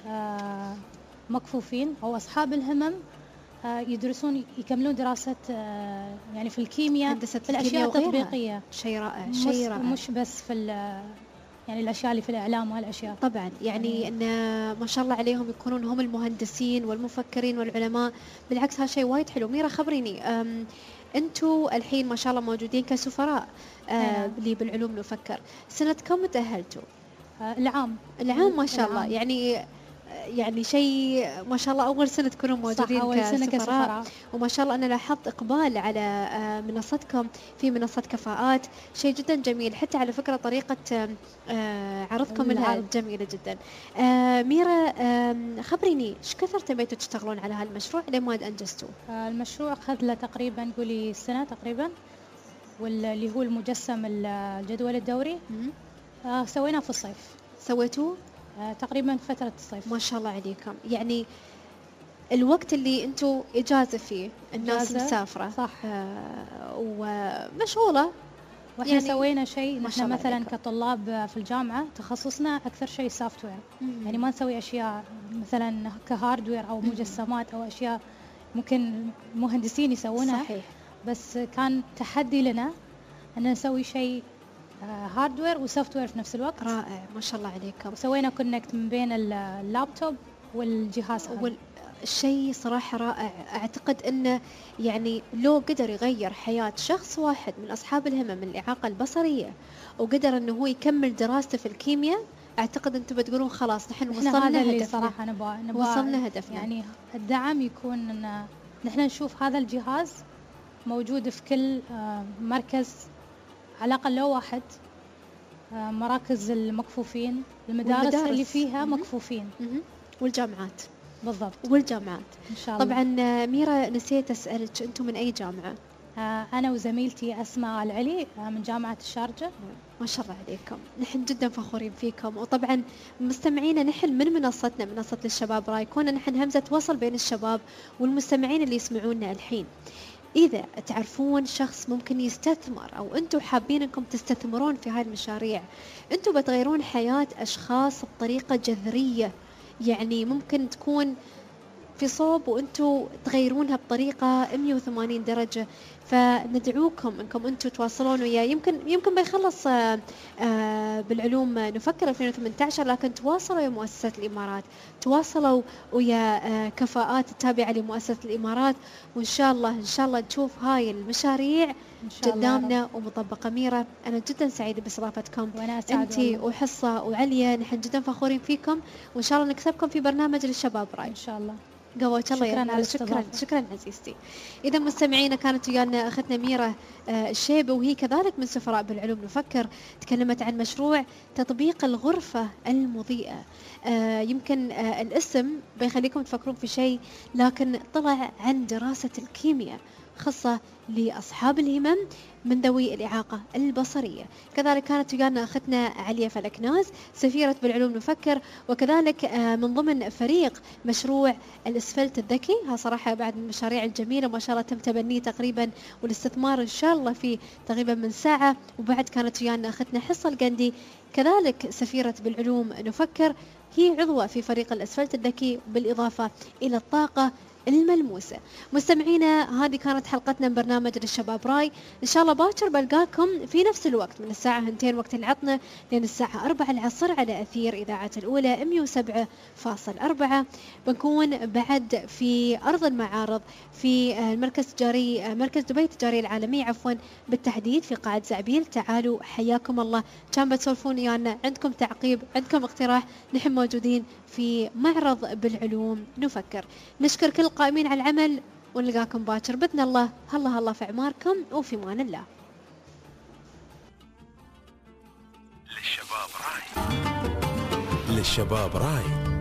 مكفوفين أو أصحاب الهمم يدرسون يكملون دراسة يعني في الكيمياء، في الأشياء التطبيقية. شيء رائع. مش بس في يعني الأشياء اللي في الإعلام وهالأشياء. طبعا يعني إن ما شاء الله عليهم يكونون هم المهندسين والمفكرين والعلماء. بالعكس هذا شيء وايد حلو. ميرا خبريني، أنتوا الحين ما شاء الله موجودين كسفراء اللي بالعلوم نفكر. سنة كم تأهلتوا؟ العام ما شاء الله. يعني شيء ما شاء الله أول سنة تكونوا موجودين كسفراء. وما شاء الله أنا لاحظت إقبال على منصتكم في منصة كفاءات، شيء جدا جميل. حتى على فكرة طريقة عرضكم لها جميلة جدا. ميرا خبريني ايش كثر تبيتوا تشتغلون على هالمشروع لين ما أنجزتوا؟ المشروع أخذ له تقريبا قولي سنة تقريبا، واللي هو المجسم الجدول الدوري سويناه في الصيف. سويتوه؟ تقريبا فترة الصيف. ما شاء الله عليكم. يعني الوقت اللي انتم إجازة فيه الناس مسافرة صح ومشغولة، واحنا يعني سوينا شيء. نحن مثلا كطلاب في الجامعة تخصصنا أكثر شيء سوفت وير، يعني ما نسوي أشياء مثلا كهاردوير أو مجسمات أو أشياء ممكن مهندسين يسوونها. صحيح. بس كان تحدي لنا أن نسوي شيء هاردوير وسوفت وير في نفس الوقت. رائع ما شاء الله عليكم. وسوينا كونكت من بين اللابتوب والجهاز. الشيء صراحة رائع. أعتقد أنه يعني لو قدر يغير حياة شخص واحد من أصحاب الهمم من الإعاقة البصرية وقدر أنه هو يكمل دراسته في الكيمياء، أعتقد أنتم بتقولون خلاص نحن وصلنا هدفنا. صراحة نبغى وصلنا هدفنا. يعني الدعم يكون أن نحن نشوف هذا الجهاز موجود في كل مركز، على الأقل لو واحد مراكز المكفوفين، المدارس اللي فيها مكفوفين، والجامعات. بالضبط، والجامعات إن شاء الله. طبعا ميرا نسيت أسألك، أنتم من أي جامعة؟ أنا وزميلتي أسماء العلي من جامعة الشارقة. ما شاء الله عليكم، نحن جدا فخورين فيكم. وطبعا مستمعينا، نحن من منصتنا منصة للشباب راي كنا نحن همزة وصل بين الشباب والمستمعين اللي يسمعونا الحين. إذا تعرفون شخص ممكن يستثمر أو أنتم حابين أنكم تستثمرون في هاي المشاريع، أنتم بتغيرون حياة أشخاص بطريقة جذرية، يعني ممكن تكون في صوب وأنتم تغيرونها بطريقة 180 درجة. فندعوكم أنكم أنتم تواصلون وياه. يمكن بيخلص بالعلوم نفكر 2018، لكن تواصلوا ويا مؤسسة الإمارات، تواصلوا ويا كفاءات التابعة لمؤسسة الإمارات، وإن شاء الله نشوف هاي المشاريع قدامنا ومطبقة. ميرا، أنا جدا سعيدة باستضافتكم أنت وحصة وعليا، نحن جدا فخورين فيكم، وإن شاء الله نكسبكم في برنامج للشباب راي إن شاء الله. قوات الله يا ميرا. شكرا عزيزتي. إذا مستمعينا، كانت ويانا أختنا ميرا الشيبة، وهي كذلك من سفراء بالعلوم نفكر. تكلمت عن مشروع تطبيق الغرفة المضيئة. يمكن الاسم بيخليكم تفكرون في شيء، لكن طلع عن دراسة الكيمياء خاصة لأصحاب الهمم من ذوي الإعاقة البصرية. كذلك كانت ويانا أختنا عليا فلكناز، سفيرة بالعلوم نفكر، وكذلك من ضمن فريق مشروع الأسفلت الذكي. ها صراحة بعد من المشاريع الجميلة ما شاء الله تم تبنيه تقريبا، والاستثمار إن شاء الله فيه تقريبا من ساعة. وبعد كانت ويانا أختنا حصة القندي، كذلك سفيرة بالعلوم نفكر، هي عضوة في فريق الأسفلت الذكي، بالإضافة إلى الطاقة الملموسة. مستمعينا، هذه كانت حلقتنا من برنامج للشباب راي. إن شاء الله باكر بلقاكم في نفس الوقت من الساعة 2 وقت العطنة لين الساعة 4 العصر على أثير إذاعة الأولى 107.4. بنكون بعد في أرض المعارض في المركز التجاري، مركز دبي التجاري العالمي عفوا بالتحديد، في قاعة زعبيل. تعالوا حياكم الله. كان بتسولفون ويانا، عندكم تعقيب، عندكم اقتراح، نحن موجودين في معرض بالعلوم نفكر. نشكر كل القائمين على العمل، ونلقاكم باكر بإذن الله. الله في أعماركم، وفي مان الله. للشباب راي.